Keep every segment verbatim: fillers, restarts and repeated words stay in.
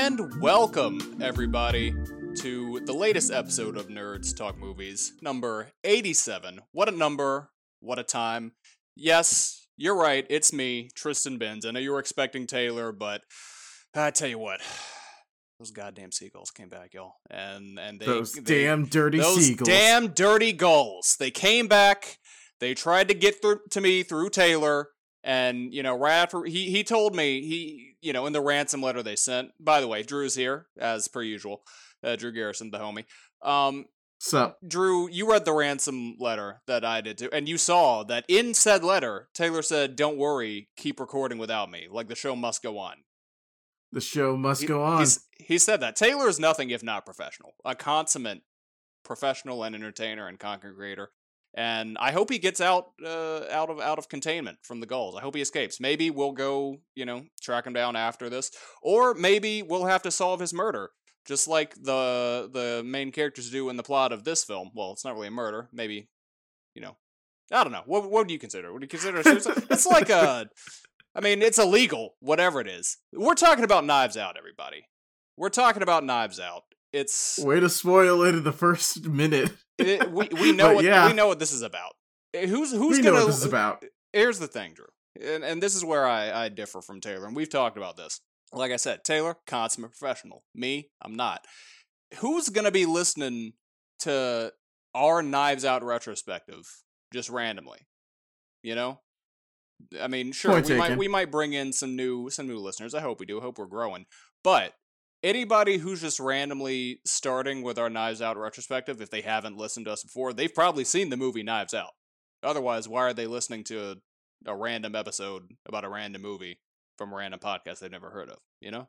And welcome, everybody, to the latest episode of Nerds Talk Movies, number eighty-seven. What a number, what a time. Yes, you're right, it's me, Tristan Benz. I know you were expecting Taylor, but I tell you what, those goddamn seagulls came back, y'all. And and they Those they, damn dirty those seagulls. damn dirty gulls. They came back, they tried to get through to me through Taylor. And, you know, right after, he, he told me, he, you know, in the ransom letter they sent, by the way, Drew's here, as per usual, uh, Drew Garrison, the homie. Um, Sup? Drew, you read the ransom letter that I did too, and you saw that in said letter, Taylor said, don't worry, keep recording without me, like the show must go on. The show must he, go on. He's, he said that. Taylor is nothing if not professional, a consummate professional and entertainer and content creator. And I hope he gets out, uh, out of out of containment from the gulls. I hope he escapes. Maybe we'll go, you know, track him down after this, or maybe we'll have to solve his murder, just like the the main characters do in the plot of this film. Well, it's not really a murder. Maybe, you know, I don't know. What what would you consider? Would you consider it a suicide? It's like a, I mean, it's illegal. Whatever it is, we're talking about Knives Out, everybody. We're talking about Knives Out. It's way to spoil it in the first minute. it, we we know what yeah. we know what this is about. Who's who's we gonna? know what this is about. Here's the thing, Drew, and and this is where I I differ from Taylor, and we've talked about this. Like I said, Taylor, consummate professional. Me, I'm not. Who's gonna be listening to our Knives Out retrospective just randomly? You know, I mean, sure, Point we taken. might we might bring in some new some new listeners. I hope we do. I hope we're growing, but. Anybody who's just randomly starting with our Knives Out retrospective, if they haven't listened to us before, they've probably seen the movie Knives Out. Otherwise, why are they listening to a, a random episode about a random movie from a random podcast they've never heard of? You know?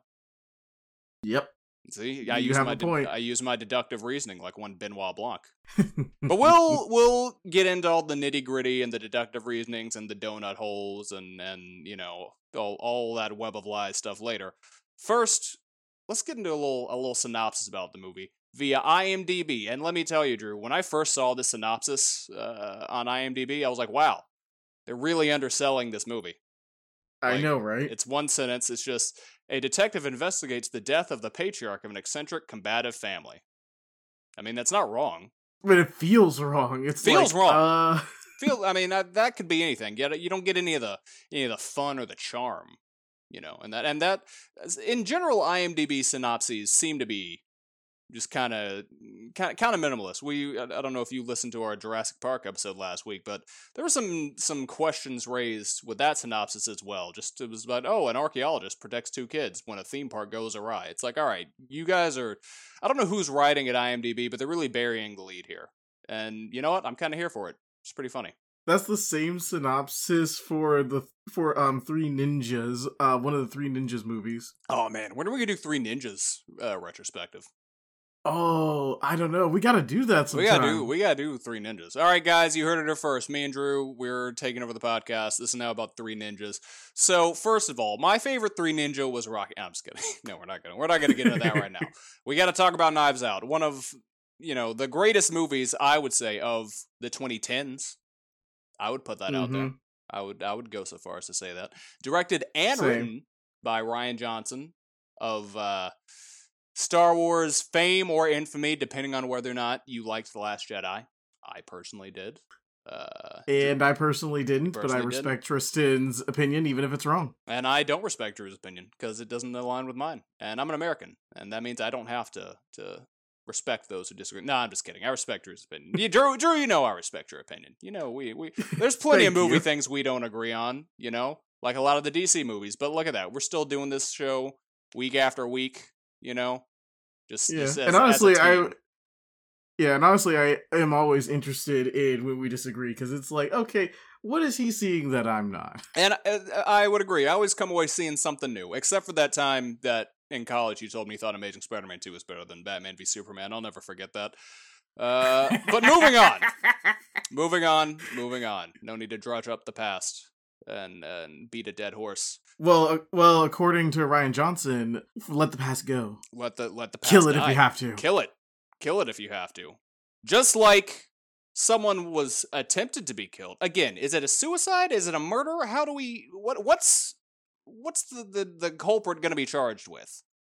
Yep. See, I You use have my a point. I use my deductive reasoning like one Benoit Blanc. But we'll we'll get into all the nitty gritty and the deductive reasonings and the donut holes and and you know all all that web of lies stuff later. First. Let's get into a little a little synopsis about the movie via IMDb. And let me tell you, Drew, when I first saw this synopsis uh, on IMDb, I was like, wow, they're really underselling this movie. I Like, know, right? It's one sentence. It's just, a detective investigates the death of the patriarch of an eccentric, combative family. I mean, that's not wrong. But it feels wrong. It Feels like, wrong. Uh... Feel, I mean, that, that could be anything. You, you don't get any of the any of the fun or the charm. You know, and that, and that, in general, IMDb synopses seem to be just kind of, kind of, kind of minimalist. We, I don't know if you listened to our Jurassic Park episode last week, but there were some, some questions raised with that synopsis as well. Just, it was about, oh, an archaeologist protects two kids when a theme park goes awry. It's like, all right, you guys are, I don't know who's writing at IMDb, but they're really burying the lead here. And you know what? I'm kind of here for it. It's pretty funny. That's the same synopsis for the for um Three Ninjas, uh one of the Three Ninjas movies. Oh man, when are we gonna do Three Ninjas uh, retrospective? Oh, I don't know. We gotta do that sometime. We gotta do we gotta do Three Ninjas. All right, guys, you heard it here first. Me and Drew, we're taking over the podcast. This is now about Three Ninjas. So first of all, my favorite Three Ninja was Rocky. I'm just kidding. No, we're not gonna we're not gonna get into that right now. We gotta talk about Knives Out. One of you know the greatest movies I would say of the twenty tens. I would put that mm-hmm. out there. I would I would go so far as to say that. Directed and Same. written by Rian Johnson of uh, Star Wars fame or infamy, depending on whether or not you liked The Last Jedi. I personally did. Uh, and I personally didn't, personally but I didn't. respect Tristan's opinion, even if it's wrong. And I don't respect Drew's opinion, because it doesn't align with mine. And I'm an American, and that means I don't have to... to respect those who disagree. No, I'm just kidding. I respect Drew's opinion. You, Drew, Drew, you know I respect your opinion. You know, we, we there's plenty of movie you. things we don't agree on, you know? Like a lot of the D C movies. But look at that. We're still doing this show week after week, you know? Just, yeah. just as, and honestly, as a I... team. Yeah, and honestly, I am always interested in when we disagree, because it's like, okay, what is he seeing that I'm not? And I, I would agree. I always come away seeing something new, except for that time that in college you told me you thought Amazing Spider-Man two was better than Batman v Superman. I'll never forget that. Uh, but moving on. moving on. Moving on. No need to drudge up the past and and beat a dead horse. Well, uh, well, according to Rian Johnson, let the past go. Let the let the past Kill it die. if you have to. Kill it. Kill it if you have to. Just like someone was attempted to be killed. Again, is it a suicide? Is it a murder? How do we... What? What's what's the, the, the culprit going to be charged with?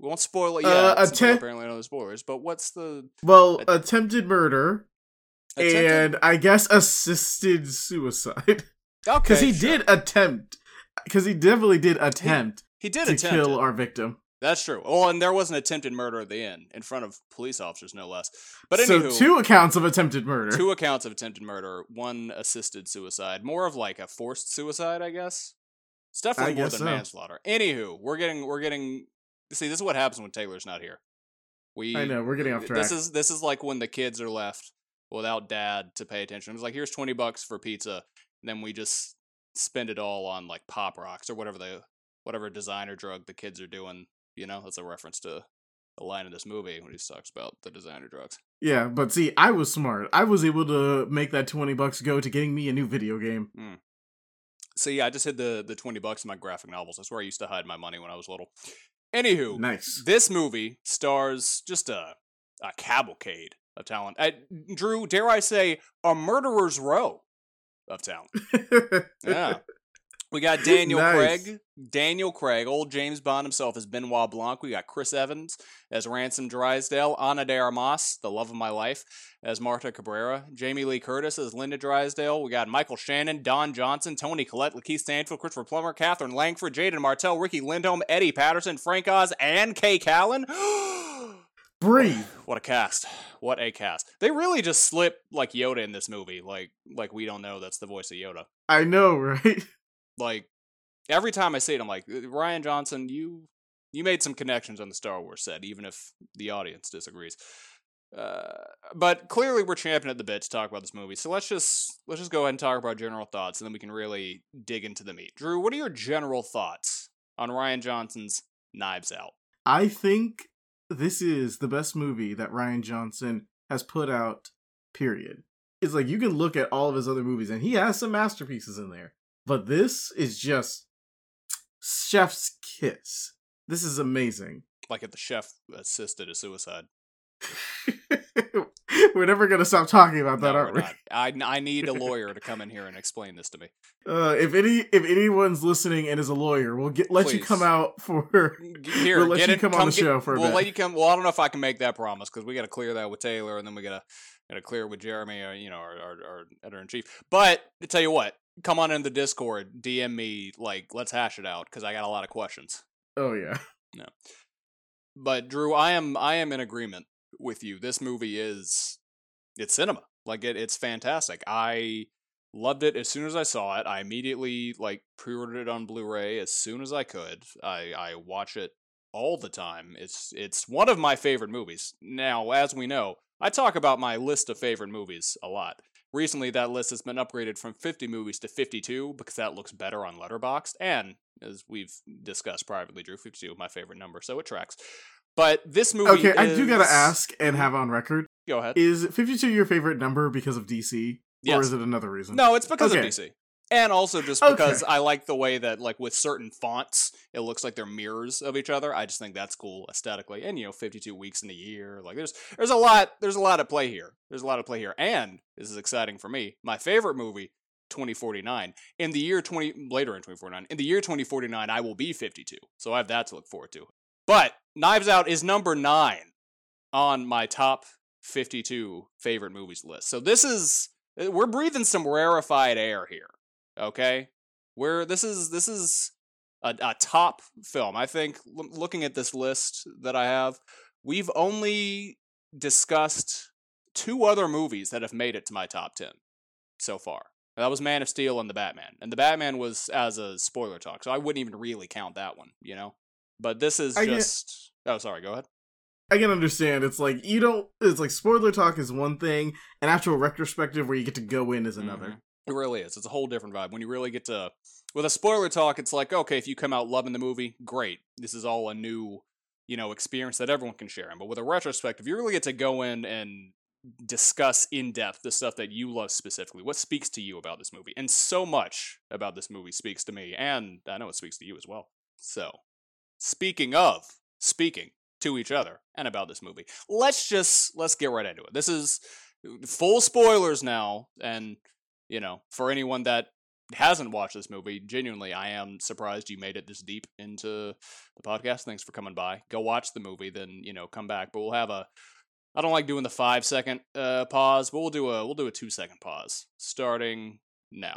We won't spoil it yet. Uh, since we atten- apparently know the spoilers. But what's the Well, a- attempted murder attempted? and I guess assisted suicide. Okay, Because he sure. did attempt. Because he definitely did attempt He did to attempt kill it. our victim. That's true. Well, and there was an attempted murder at the end in front of police officers, no less. But so anywho, two accounts of attempted murder. two accounts of attempted murder, one assisted suicide, more of like a forced suicide, I guess. It's definitely I more guess than so. manslaughter. Anywho, we're getting we're getting. See, this is what happens when Taylor's not here. We I know, we're getting off track. This is this is like when the kids are left without dad to pay attention. It's like, here's twenty bucks for pizza, and then we just spend it all on like Pop Rocks or whatever the whatever designer drug the kids are doing. You know, that's a reference to a line in this movie when he talks about the designer drugs. Yeah, but see, I was smart. I was able to make that twenty bucks go to getting me a new video game. Mm. So yeah, I just hid the the twenty bucks in my graphic novels. That's where I used to hide my money when I was little. Anywho, Nice. this movie stars just a a cavalcade of talent. I, Drew, dare I say, a murderer's row of talent. Yeah. We got Daniel Nice. Craig. Daniel Craig, old James Bond himself, as Benoit Blanc. We got Chris Evans as Ransom Drysdale. Ana de Armas, the love of my life, as Marta Cabrera. Jamie Lee Curtis as Linda Drysdale. We got Michael Shannon, Don Johnson, Toni Collette, Lakeith Stanfield, Christopher Plummer, Catherine Langford, Jaden Martell, Ricky Lindholm, Eddie Patterson, Frank Oz, and Kay Callan. Breathe. What a cast. What a cast. They really just slip like Yoda in this movie. Like, like we don't know that's the voice of Yoda. I know, right? Like, every time I see it, I'm like, Rian Johnson, you you made some connections on the Star Wars set, even if the audience disagrees. Uh, but clearly, we're champing at the bit to talk about this movie. So let's just let's just go ahead and talk about general thoughts, and then we can really dig into the meat. Drew, what are your general thoughts on Rian Johnson's Knives Out? I think this is the best movie that Rian Johnson has put out, period. It's like, you can look at all of his other movies, and he has some masterpieces in there. But this is just chef's kiss. This is amazing. Like if the chef assisted a suicide. We're never going to stop talking about that, No, aren't we're we? not. I, I need a lawyer to come in here and explain this to me. Uh, if any if anyone's listening and is a lawyer, we'll get let you Please. come out for Here, we'll let get you it, come, on the get- show for a we'll bit. let you come. Well, I don't know if I can make that promise because we got to clear that with Taylor, and then we got to got to clear it with Jeremy, or, you know, our, our, our editor in chief. But to tell you what, come on in the Discord, D M me, like, let's hash it out because I got a lot of questions. Oh yeah. But Drew, I am I am in agreement with you. This movie is it's cinema. Like it, it's fantastic. I loved it as soon as I saw it. I immediately like pre-ordered it on Blu-ray as soon as I could. I I watch it all the time. It's it's one of my favorite movies. Now, as we know, I talk about my list of favorite movies a lot. Recently, that list has been upgraded from fifty movies to fifty-two because that looks better on Letterboxd. And as we've discussed privately, Drew, fifty-two is my favorite number, so it tracks. But this movie Okay, I is- do gotta ask and have on record: Go ahead. is fifty-two your favorite number because of D C, or Yes. is it another reason? No, it's because of Okay. D C. And also just Okay. because I like the way that, like, with certain fonts, it looks like they're mirrors of each other. I just think that's cool aesthetically. And, you know, fifty-two weeks in a year. Like, there's there's a lot, there's a lot at play here. There's a lot at play here. And, this is exciting for me, my favorite movie, twenty forty-nine. In the year twenty, later in twenty forty-nine, in the year twenty forty-nine, I will be fifty-two. So I have that to look forward to. But, Knives Out is number nine on my top fifty-two favorite movies list. So this is, we're breathing some rarefied air here. Okay, we're this is this is a, a top film. I think l- looking at this list that I have, we've only discussed two other movies that have made it to my top ten so far. That was Man of Steel and The Batman, and The Batman was as a spoiler talk, so I wouldn't even really count that one, you know. But this is I get- just. Oh, sorry. Go ahead. I can understand. It's like you don't. It's like spoiler talk is one thing, and actual retrospective where you get to go in is another. Mhm. It really is. It's a whole different vibe. When you really get to, with a spoiler talk, it's like, okay, if you come out loving the movie, great. This is all a new, you know, experience that everyone can share in. But with a retrospective, you really get to go in and discuss in depth the stuff that you love specifically. What speaks to you about this movie? And so much about this movie speaks to me, and I know it speaks to you as well. So, speaking of speaking to each other and about this movie, let's just let's get right into it. This is full spoilers now, and you know, for anyone that hasn't watched this movie, genuinely, I am surprised you made it this deep into the podcast. Thanks for coming by. Go watch the movie, then you know come back. But we'll have a. I don't like doing the five second uh, pause, but we'll do a we'll do a two second pause starting now.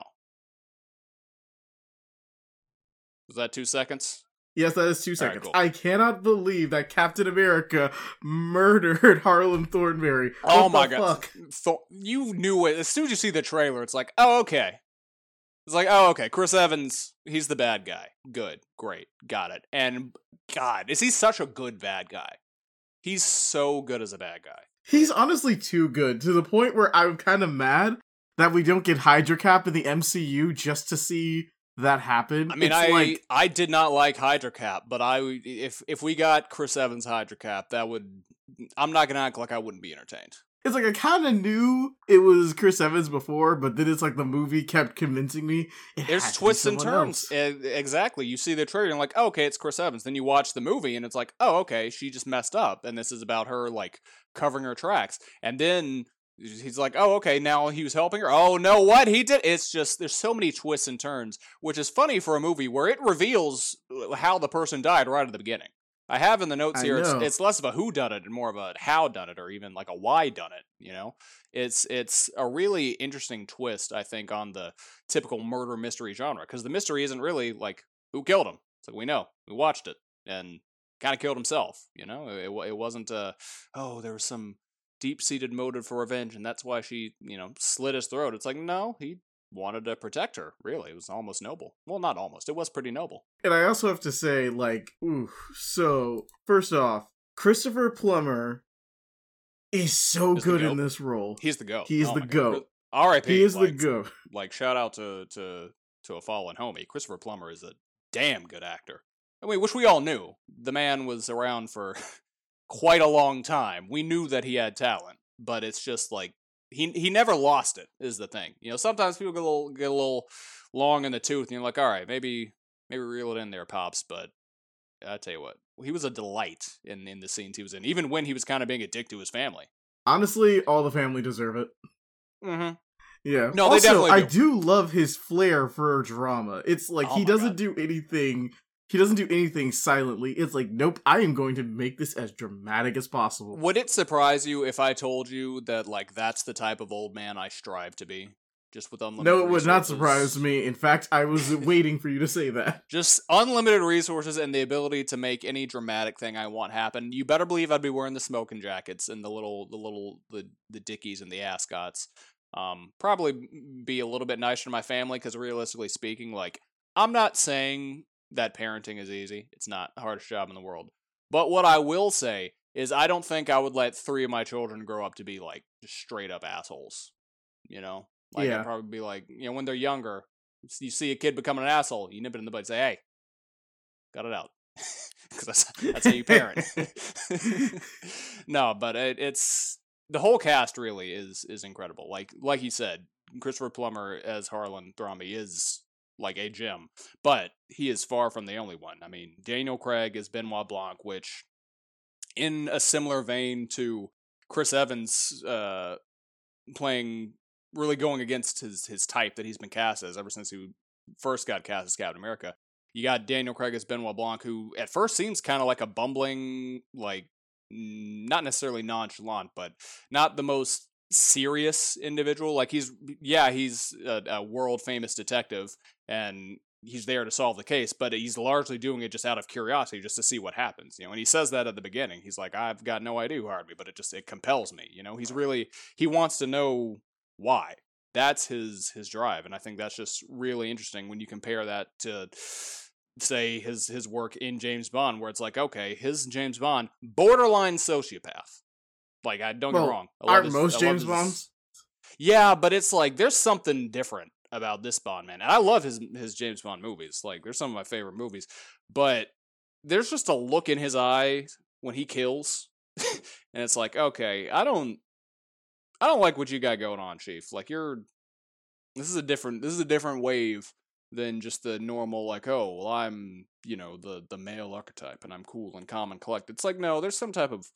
Was that two seconds? Yes, that is two All right, seconds. cool. I cannot believe that Captain America murdered Harlan Thornberry. Oh What my the god! fuck? Th- you knew it as soon as you see the trailer. It's like, oh okay. It's like, oh okay. Chris Evans, he's the bad guy. Good, great, got it. And God, is he such a good bad guy? He's so good as a bad guy. He's honestly too good, to the point where I'm kind of mad that we don't get Hydra Cap in the M C U just to see that happen. I mean, It's I like, I did not like Hydra Cap, but I would- if if we got Chris Evans Hydra Cap, that would. I'm not gonna act like I wouldn't be entertained. it's like I kind of knew it was Chris Evans before, but then it's like the movie kept convincing me. It There's had to be twists and someone turns. else. E- Exactly. You see the trailer and like, oh, okay, it's Chris Evans. Then you watch the movie and it's like, oh, okay, she just messed up, and this is about her like covering her tracks. And then he's like, oh, okay, now he was helping her. Oh no, what he did? It's just there's so many twists and turns, which is funny for a movie where it reveals how the person died right at the beginning. I have in the notes I here. It's, know. it's less of a who done it and more of a how done it, or even like a why done it. You know, it's it's a really interesting twist, I think, on the typical murder mystery genre, because the mystery isn't really like who killed him. It's like we know, we watched it, and kind of killed himself. You know, it wa- it wasn't uh oh there was some deep seated motive for revenge, and that's why she you know slit his throat. It's like no, he wanted to protect her. Really, it was almost noble. Well, not almost. It was pretty noble. And I also have to say, like, ooh, so first off, Christopher Plummer is so Is the good in goat. this role. He's the goat. He is Oh the my God. goat. R I P He is the like, goat. Like shout out to to to a fallen homie. Christopher Plummer is a damn good actor. I mean, which we all knew. The man was around for quite a long time. We knew that he had talent, but it's just like he he never lost it. Is the thing. You know, sometimes people get a little get a little long in the tooth, and you're like, all right, maybe maybe reel it in there, pops. But I tell you what, he was a delight in in the scenes he was in, even when he was kind of being a dick to his family. Honestly, all the family deserve it. Mm-hmm. Yeah. No, they also, definitely I do. do love his flair for drama. It's like Oh he my doesn't God. do anything. He doesn't do anything silently. It's like, nope, I am going to make this as dramatic as possible. Would it surprise you if I told you that, like, that's the type of old man I strive to be? Just with unlimited No, it would not resources? surprise me. In fact, I was waiting for you to say that. Just unlimited resources and the ability to make any dramatic thing I want happen. You better believe I'd be wearing the smoking jackets and the little, the little, the, the dickies and the ascots. Um, probably be a little bit nicer to my family, because realistically speaking, like, I'm not saying that parenting is easy. It's not the hardest job in the world. But what I will say is I don't think I would let three of my children grow up to be, like, just straight up assholes. You know? Like, Yeah. I'd probably be like, you know, when they're younger, you see a kid becoming an asshole, you nip it in the bud and say, hey, cut it out. Because that's, that's how you parent. No, but it, it's... The whole cast really is is incredible. Like like you said, Christopher Plummer as Harlan Thrombey is like a gem, but he is far from the only one. I mean, Daniel Craig as Benoit Blanc, which, in a similar vein to Chris Evans, uh, playing really going against his his type that he's been cast as ever since he first got cast as Captain America. You got Daniel Craig as Benoit Blanc, who at first seems kind of like a bumbling, like, not necessarily nonchalant, but not the most serious individual. Like, he's, yeah, he's a, a world famous detective and he's there to solve the case, but he's largely doing it just out of curiosity, just to see what happens, you know. And he says that at the beginning. He's like, I've got no idea who hired me, but it just, it compels me, you know. He's really, he wants to know why. That's his his drive, and I think that's just really interesting when you compare that to, say, his his work in James Bond, where it's like, okay, his James Bond, borderline sociopath. Like, I don't Well, get me wrong. I love Aren't his- most I love James his- Bonds? Yeah, but it's like there's something different about this Bond, man. And I love his his James Bond movies. Like, they're some of my favorite movies. But there's just a look in his eye when he kills, and it's like, okay, I don't, I don't like what you got going on, Chief. Like, you're, this is a different, this is a different wave than just the normal, like, oh, well, I'm, you know, the the male archetype and I'm cool and calm and collected. It's like, no, there's some type of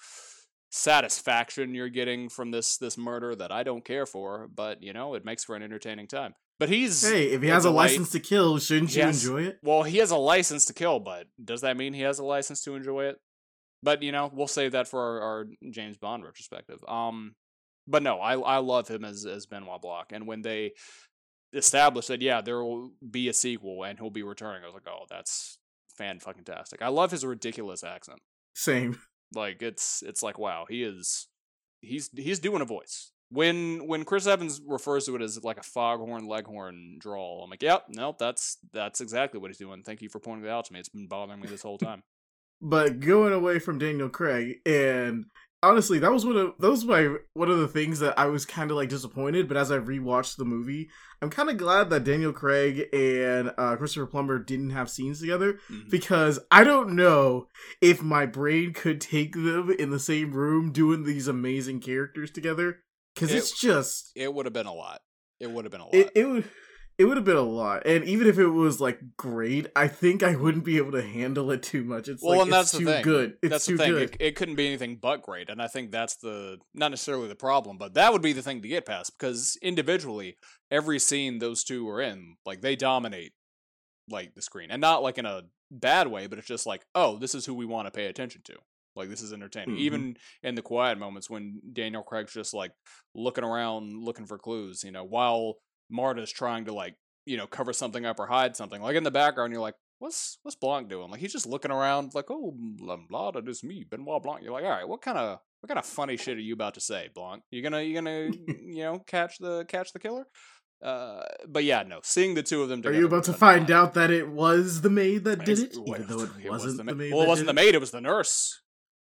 satisfaction you're getting from this this murder that I don't care for, but, you know, it makes for an entertaining time. But he's Hey, if he a has a delight. license to kill, shouldn't you Yes. enjoy it? Well, he has a license to kill, but does that mean he has a license to enjoy it? But, you know, we'll save that for our, our James Bond retrospective. Um, but no, I I love him as, as Benoit Blanc. And when they established that, yeah, there will be a sequel and he'll be returning, I was like, oh, that's fan-fucking-tastic. I love his ridiculous accent. Same. Like, it's it's like, wow, he is, he's he's doing a voice. When when Chris Evans refers to it as like a foghorn leghorn drawl, I'm like, yep, nope, that's that's exactly what he's doing. Thank you for pointing that out to me. It's been bothering me this whole time. But going away from Daniel Craig, and honestly, that was one of that was my one of the things that I was kind of like disappointed. But as I rewatched the movie, I'm kind of glad that Daniel Craig and uh, Christopher Plummer didn't have scenes together, mm-hmm. because I don't know if my brain could take them in the same room doing these amazing characters together. Because it, it's just it would have been a lot. It would have been a lot. It, it would. It would have been a lot, and even if it was like great, I think I wouldn't be able to handle it too much. It's well, like and that's it's too the thing. good. It's that's too the thing. good. It, it couldn't be anything but great, and I think that's the not necessarily the problem, but that would be the thing to get past, because individually, every scene those two are in, like they dominate like the screen, and not like in a bad way, but it's just like, oh, this is who we want to pay attention to. Like, this is entertaining. Mm-hmm. Even in the quiet moments when Daniel Craig's just like looking around, looking for clues, you know, while Marta's trying to like, you know, cover something up or hide something. Like in the background, you're like, what's what's Blanc doing? Like he's just looking around, like, oh, blah blah, that is me, Benoit Blanc. You're like, all right, what kind of what kind of funny shit are you about to say, Blanc? You gonna you gonna you know catch the catch the killer? Uh, but yeah, no. Seeing the two of them together. Are you about to find out that it was the maid that did it, even though it, it wasn't was the, the maid? Well, it wasn't the maid; it was the nurse.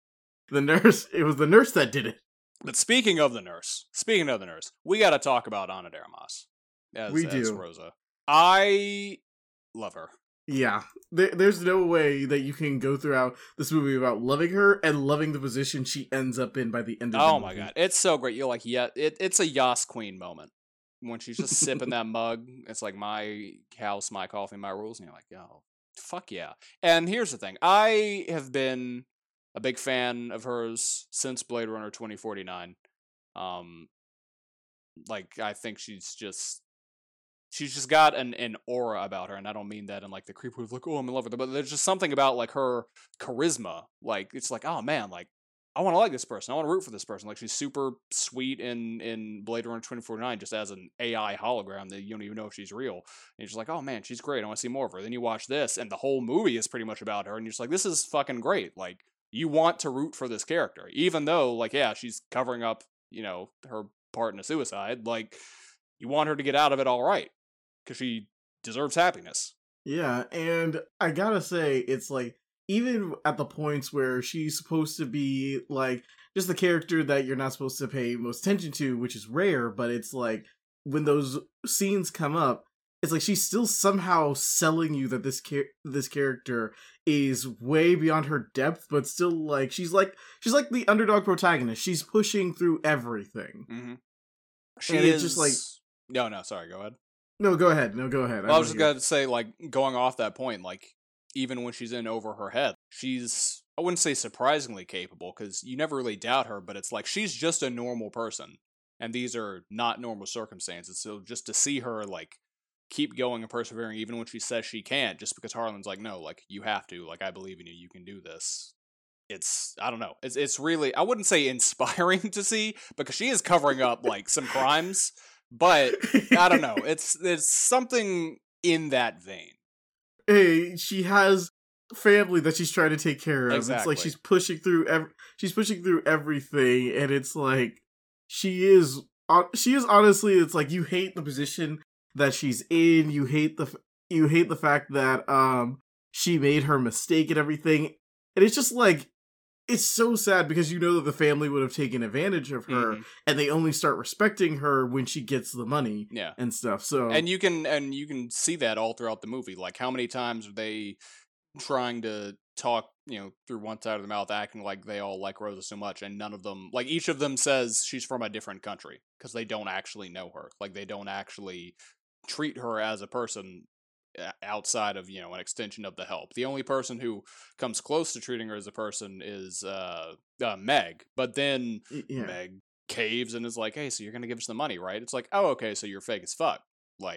The nurse. It was the nurse that did it. But speaking of the nurse, speaking of the nurse, we got to talk about Ana de Armas. As, we as do. Rosa. I love her. Yeah, there, there's no way that you can go throughout this movie without loving her and loving the position she ends up in by the end of oh the movie. Oh my god, it's so great. You're like, yeah, it, it's a Yas Queen moment. When she's just sipping that mug, it's like, my house, my coffee, my rules. And you're like, yo, fuck yeah. And here's the thing. I have been a big fan of hers since Blade Runner twenty forty-nine. Um, like, I think she's just... She's just got an, an aura about her, and I don't mean that in like the creep who's like, oh, I'm in love with her, but there's just something about like her charisma. Like, it's like, oh man, like, I want to like this person. I want to root for this person. Like, she's super sweet in, in Blade Runner twenty forty-nine, just as an A I hologram that you don't even know if she's real. And you're just like, oh man, she's great. I want to see more of her. Then you watch this, and the whole movie is pretty much about her, and you're just like, this is fucking great. Like, you want to root for this character, even though, like, yeah, she's covering up, you know, her part in a suicide. Like, you want her to get out of it all right, because she deserves happiness. Yeah, and I gotta say, it's like, even at the points where she's supposed to be, like, just the character that you're not supposed to pay most attention to, which is rare, but it's like, when those scenes come up, it's like she's still somehow selling you that this char- this character is way beyond her depth, but still, like, she's like, she's like the underdog protagonist. She's pushing through everything. Mm-hmm. She and is... it's just like... No, no, sorry, go ahead. No, go ahead. No, go ahead. Well, I was just going to say, like, going off that point, like, even when she's in over her head, she's, I wouldn't say surprisingly capable, because you never really doubt her, but it's like, she's just a normal person, and these are not normal circumstances, so just to see her, like, keep going and persevering, even when she says she can't, just because Harlan's like, no, like, you have to, like, I believe in you, you can do this. It's, I don't know, it's, it's really, I wouldn't say inspiring to see, because she is covering up, like, some crimes, but, I don't know, it's, it's something in that vein. Hey, she has family that she's trying to take care of. Exactly. It's like she's pushing through every, she's pushing through everything, and it's like she is she is honestly, it's like you hate the position that she's in. You hate the you hate the fact that um she made her mistake and everything, and it's just like, it's so sad because you know that the family would have taken advantage of her, mm-hmm. and they only start respecting her when she gets the money, yeah. and stuff. So, and you can and you can see that all throughout the movie. Like, how many times are they trying to talk, you know, through one side of the mouth, acting like they all like Rosa so much, and none of them, like, each of them says she's from a different country because they don't actually know her. Like, they don't actually treat her as a person outside of, you know, an extension of the help. The only person who comes close to treating her as a person is uh, uh Meg, but then yeah. Meg caves and is like, hey, so you're gonna give us the money, right? It's like, oh, okay, so you're fake as fuck. Like,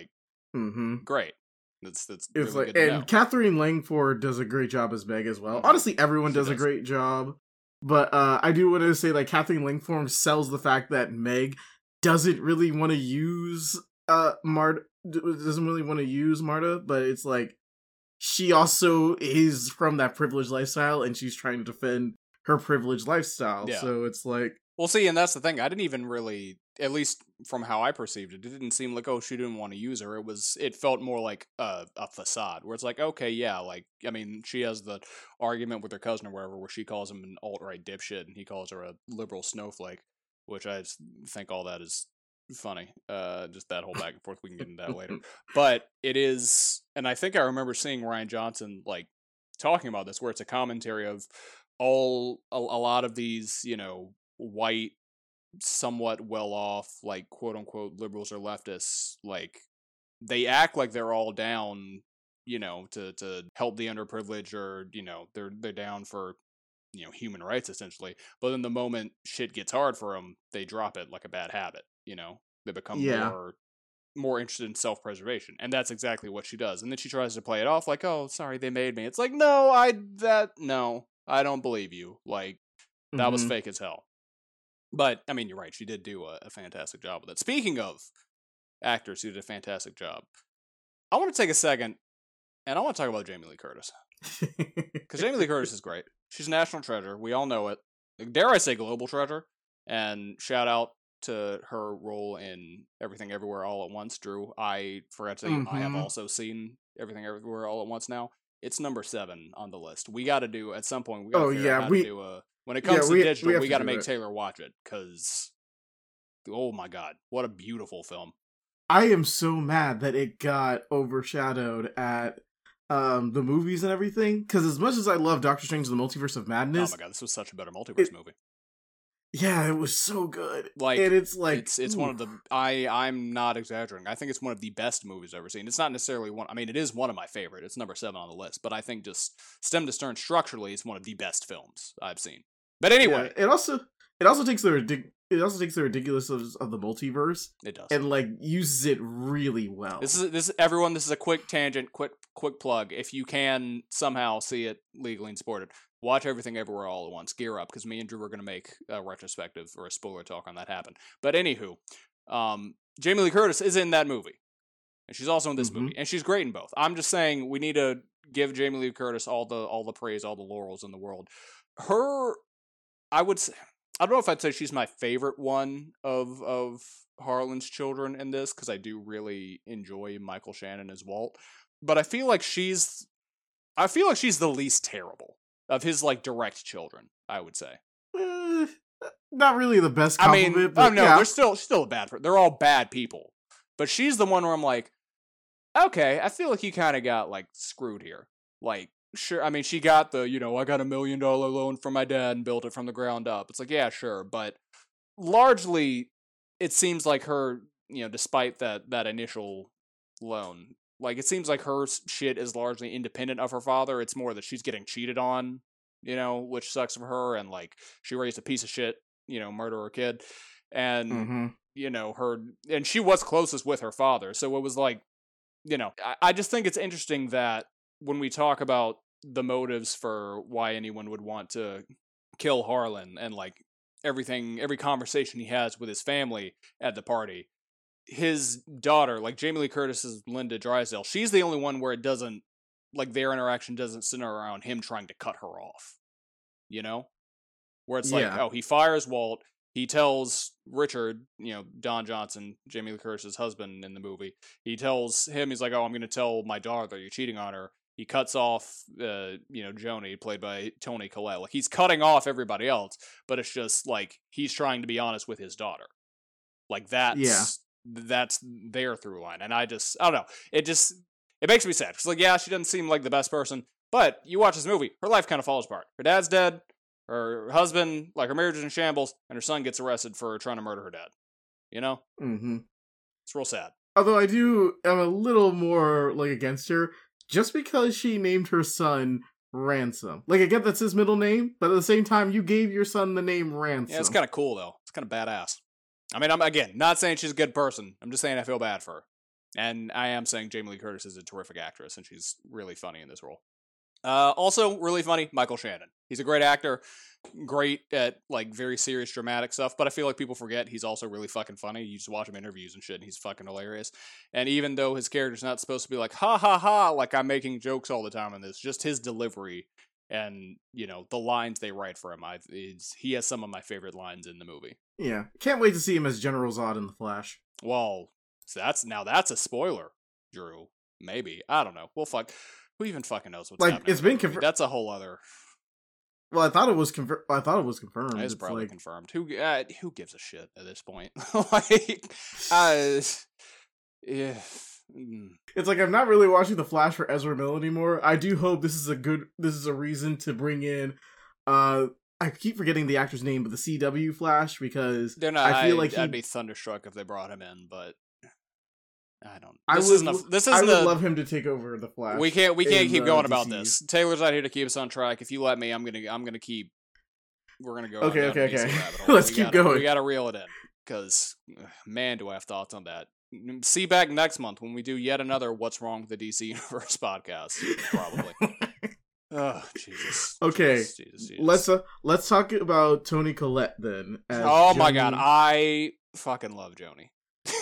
Mm-hmm. Great. That's that's It's really like, good to and know. Catherine Langford does a great job as Meg as well. Mhm. Honestly, everyone She does, a does. great job. But uh, I do want to say, like, Catherine Langford sells the fact that Meg doesn't really want to use uh Marta, doesn't really want to use Marta, but it's like she also is from that privileged lifestyle, and she's trying to defend her privileged lifestyle. Yeah. So it's like, Well, see, and that's the thing. I didn't even really, at least from how I perceived it, it didn't seem like, oh, she didn't want to use her. It was, it felt more like a, a facade, where it's like, okay, yeah, like, I mean, she has the argument with her cousin or wherever, where she calls him an alt-right dipshit, and he calls her a liberal snowflake, which I just think all that is funny. Uh, just that whole back and forth. We can get into that later. But it is, and I think I remember seeing Rian Johnson, like, talking about this, where it's a commentary of all, a, a lot of these, you know, white, somewhat well-off, like, quote-unquote liberals or leftists, like, they act like they're all down, you know, to to help the underprivileged, or, you know, they're they're down for, you know, human rights, essentially. But then the moment shit gets hard for them, they drop it like a bad habit, you know? They become yeah. more more interested in self-preservation, and that's exactly what she does. And then she tries to play it off like, oh, sorry, they made me. It's like, no, I, that, no, I don't believe you. Like, that Mm-hmm. was fake as hell. But, I mean, you're right. She did do a, a fantastic job with it. Speaking of actors who did a fantastic job, I want to take a second, and I want to talk about Jamie Lee Curtis. Because Jamie Lee Curtis is great. She's a national treasure. We all know it. Dare I say global treasure? And shout out to her role in Everything Everywhere All at Once, Drew. I forgot to tell you, mm-hmm. I have also seen Everything Everywhere All at Once now. It's number seven on the list. We got to do, at some point, we got to oh, figure yeah, out how we, to do a... When it comes yeah, to we, digital, we, we got to make it. Taylor watch it, because, oh my god, what a beautiful film. I am so mad that it got overshadowed at um, the movies and everything, because as much as I love Doctor Strange and the Multiverse of Madness... Oh my god, this was such a better multiverse it, movie. Yeah, it was so good. Like, and it's like... It's, it's one of the... I, I'm not exaggerating. I think it's one of the best movies I've ever seen. It's not necessarily one... I mean, it is one of my favorite. It's number seven on the list. But I think just stem to stern structurally, it's one of the best films I've seen. But anyway... Yeah, it also... It also takes the ridic- it also takes the ridiculousness of, of the multiverse. It does. And, like, uses it really well. This is this everyone, this is a quick tangent, quick quick plug. If you can somehow see it legally and support it, watch Everything Everywhere All at Once. Gear up, because me and Drew are going to make a retrospective or a spoiler talk on that happen. But anywho, um, Jamie Lee Curtis is in that movie. And she's also in this mm-hmm. movie. And she's great in both. I'm just saying we need to give Jamie Lee Curtis all the all the praise, all the laurels in the world. Her, I would say... I don't know if I'd say she's my favorite one of of Harlan's children in this, because I do really enjoy Michael Shannon as Walt. But I feel like she's, I feel like she's the least terrible of his, like, direct children, I would say. Uh, not really the best compliment, I mean, but oh no, yeah. they're still she's still a bad. They're all bad people, but she's the one where I'm like, okay, I feel like you kind of got, like, screwed here, like. Sure, I mean, she got the, you know, I got a million dollar loan from my dad and built it from the ground up. It's like, yeah, sure, but largely, it seems like her, you know, despite that that initial loan, like, it seems like her shit is largely independent of her father. It's more that she's getting cheated on, you know, which sucks for her, and, like, she raised a piece of shit, you know, murderer kid, and, mm-hmm. you know, her, and she was closest with her father, so it was like, you know, I, I just think it's interesting that when we talk about the motives for why anyone would want to kill Harlan, and, like, everything, every conversation he has with his family at the party, his daughter, like Jamie Lee Curtis's Linda Drysdale, she's the only one where it doesn't, like, their interaction doesn't center around him trying to cut her off, you know? Where it's like, yeah. oh, he fires Walt, he tells Richard, you know, Don Johnson, Jamie Lee Curtis's husband in the movie, he tells him, he's like, oh, I'm going to tell my daughter that you're cheating on her. He cuts off, uh, you know, Joni, played by Toni Collette. Like, he's cutting off everybody else, but it's just, like, he's trying to be honest with his daughter. Like, that's, yeah. that's their through line. And I just, I don't know. It just, it makes me sad. It's like, yeah, she doesn't seem like the best person, but you watch this movie, her life kind of falls apart. Her dad's dead, her husband, like, her marriage is in shambles, and her son gets arrested for trying to murder her dad. You know? Mm-hmm. It's real sad. Although I do, I'm a little more, like, against her. Just because she named her son Ransom. Like, I get that's his middle name, but at the same time, you gave your son the name Ransom. Yeah, it's kind of cool, though. It's kind of badass. I mean, I'm, again, not saying she's a good person. I'm just saying I feel bad for her. And I am saying Jamie Lee Curtis is a terrific actress, and she's really funny in this role. Uh, also, really funny, Michael Shannon. He's a great actor, great at like very serious dramatic stuff, but I feel like people forget he's also really fucking funny. You just watch him interviews and shit, and he's fucking hilarious. And even though his character's not supposed to be like, ha ha ha, like I'm making jokes all the time in this, just his delivery and, you know, the lines they write for him, I is he has some of my favorite lines in the movie. Yeah. Can't wait to see him as General Zod in The Flash. Well, so that's now that's a spoiler, Drew. Maybe. I don't know. We'll fuck. Who even fucking knows what's like, happening? It's been confirmed. That's a whole other. Well, I thought it was confirmed. I thought it was confirmed. It's, it's probably like... confirmed. Who uh, who gives a shit at this point? like, uh, yeah. Mm. It's like I'm not really watching The Flash for Ezra Miller anymore. I do hope this is a good. This is a reason to bring in. Uh, I keep forgetting the actor's name, but the C W Flash because They're not, I feel I, like I'd he'd... be thunderstruck if they brought him in, but. I don't. I This would. isn't a, this isn't I would a, love him to take over the Flash. We can't. We can't in, keep uh, going about D C. this. Taylor's not here to keep us on track. If you let me, I'm gonna. I'm gonna keep. We're gonna go. Okay, down okay, a D C okay. rabbit hole. Let's We keep gotta, going. We gotta reel it in because, man, do I have thoughts on that. See back next month when we do yet another "What's Wrong with the D C Universe" podcast. Probably. Oh Jesus. Okay, Jesus, Jesus, Jesus. let's uh, let's talk about Toni Collette then. as Oh my Joni. God, I fucking love Joni.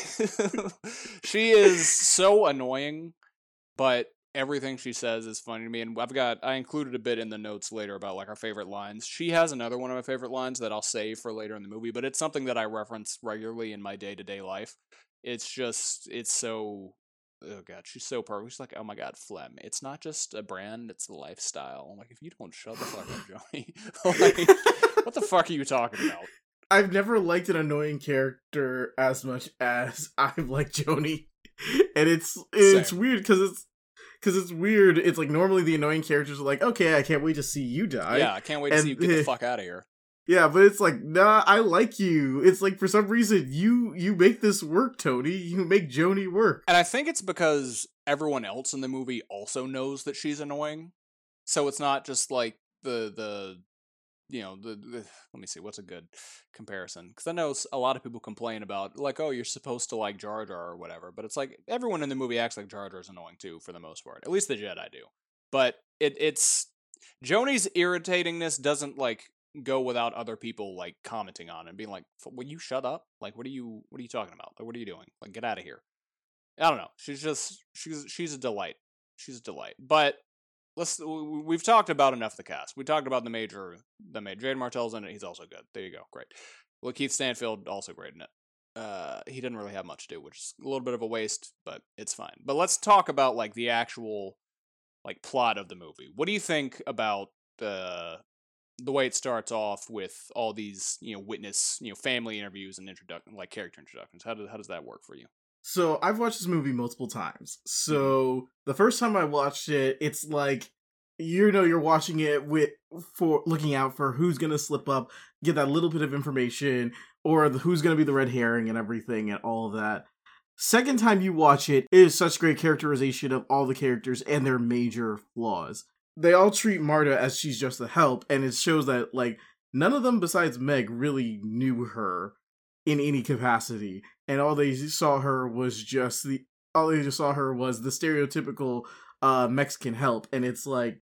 She is so annoying, but everything she says is funny to me. And I've got I included a bit in the notes later about like our favorite lines. She has another one of my favorite lines that I'll save for later in the movie, but it's something that I reference regularly in my day to day life. It's just it's so oh God, she's so perfect. She's like, oh my God, phlegm. It's not just a brand, it's a lifestyle. I'm like, if you don't shut the fuck up, Joni. Like, what the fuck are you talking about? I've never liked an annoying character as much as I like Joni, and it's it's Same. weird because it's because it's weird. It's like normally the annoying characters are like, okay, I can't wait to see you die. Yeah, I can't wait to and, see you get the fuck out of here. Yeah, but it's like, nah, I like you. It's like for some reason you you make this work, Tony. You make Joni work. And I think it's because everyone else in the movie also knows that she's annoying, so it's not just like the the. You know, the, the let me see, what's a good comparison? Because I know a lot of people complain about, like, oh, you're supposed to like Jar Jar or whatever, but it's like everyone in the movie acts like Jar Jar is annoying too, for the most part. At least the Jedi do. But it it's Joni's irritatingness doesn't like go without other people like commenting on it and being like, "Will you shut up? Like, what are you what are you talking about? Like, what are you doing? Like, get out of here." I don't know. She's just she's she's a delight. She's a delight. But let's we've talked about enough of the cast. We talked about the major the major Jade Martell's in it. He's also good. There you go. Great. Well, Keith Stanfield also great in it. Uh, he didn't really have much to do, which is a little bit of a waste, but it's fine. But let's talk about like the actual like plot of the movie. What do you think about the the way it starts off with all these, you know, witness, you know, family interviews and introduction, like character introductions? How does how does that work for you? So I've watched this movie multiple times. So the first time I watched it, it's like, you know, you're watching it with for looking out for who's gonna slip up, get that little bit of information, or the, who's gonna be the red herring and everything and all of that. Second time you watch it, it is such great characterization of all the characters and their major flaws. They all treat Marta as she's just a help, and it shows that like none of them besides Meg really knew her in any capacity, and all they saw her was just the all they just saw her was the stereotypical uh Mexican help, and it's like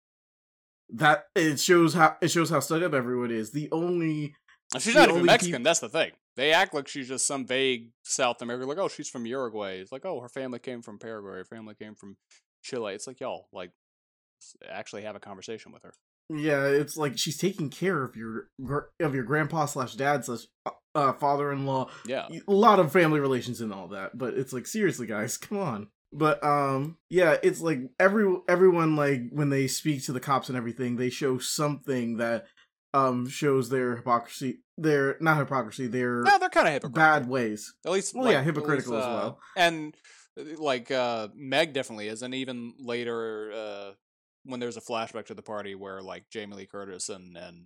that it shows how it shows how stuck up everyone is. The only She's the not even only Mexican, peop- that's the thing. They act like she's just some vague South American, like, oh, she's from Uruguay. It's like, oh, her family came from Paraguay, her family came from Chile. It's like, y'all, like, actually have a conversation with her. Yeah, it's like she's taking care of your of your grandpa slash dad slash uh, father-in-law. Yeah, A lot of family relations and all that, but it's like, seriously, guys, come on. But um, yeah, it's like every everyone like when they speak to the cops and everything, they show something that um shows their hypocrisy. Their not hypocrisy. Their no, they're kind of hypocritical. bad ways. At least, Well, like, yeah, at hypocritical least, as uh, well. And like uh, Meg definitely is, and even later uh, when there's a flashback to the party where like Jamie Lee Curtis and and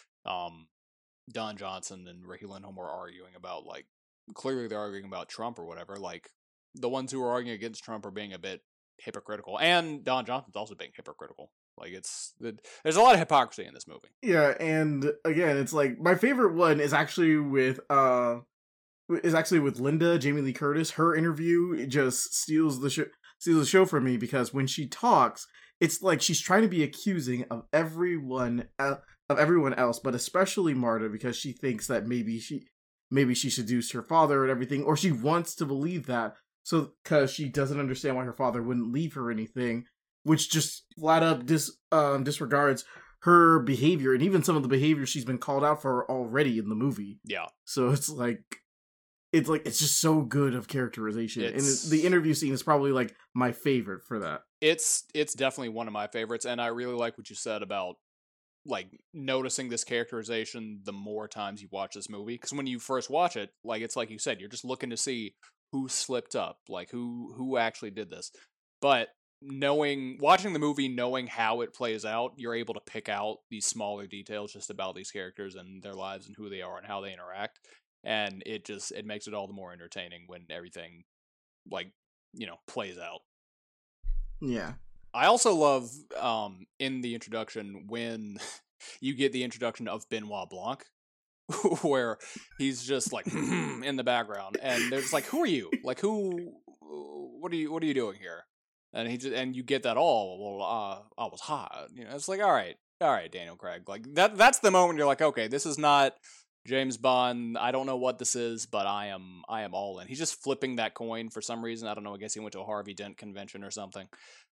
um Don Johnson and Ricky Lindholm are arguing about like clearly they're arguing about Trump or whatever. Like the ones who are arguing against Trump are being a bit hypocritical, and Don Johnson's also being hypocritical. Like it's there's a lot of hypocrisy in this movie. Yeah, and again, it's like my favorite one is actually with uh is actually with Linda, Jamie Lee Curtis. Her interview it just steals the show, steals the show from me because when she talks, it's like she's trying to be accusing of everyone el- of everyone else, but especially Marta because she thinks that maybe she maybe she seduced her father and everything, or she wants to believe that. So because she doesn't understand why her father wouldn't leave her anything, which just flat up dis um, disregards her behavior and even some of the behavior she's been called out for already in the movie. Yeah. So it's like, it's like it's just so good of characterization, It's- and the interview scene is probably like my favorite for that. It's it's definitely one of my favorites, and I really like what you said about like noticing this characterization the more times you watch this movie. Because when you first watch it, like it's like you said, you're just looking to see who slipped up, like who who actually did this. But knowing watching the movie, knowing how it plays out, you're able to pick out these smaller details just about these characters and their lives and who they are and how they interact. And it just it makes it all the more entertaining when everything like, you know, plays out. Yeah. I also love um in the introduction when you get the introduction of Benoit Blanc, where he's just like in the background, and they're just like, "Who are you? Like, who? What are you? What are you doing here?" And he just, and you get that all. Well, uh, I was hot. You know, it's like, all right, all right, Daniel Craig. Like that. That's the moment you're like, okay, this is not James Bond. I don't know what this is, but I am. I am all in. He's just flipping that coin for some reason. I don't know. I guess he went to a Harvey Dent convention or something.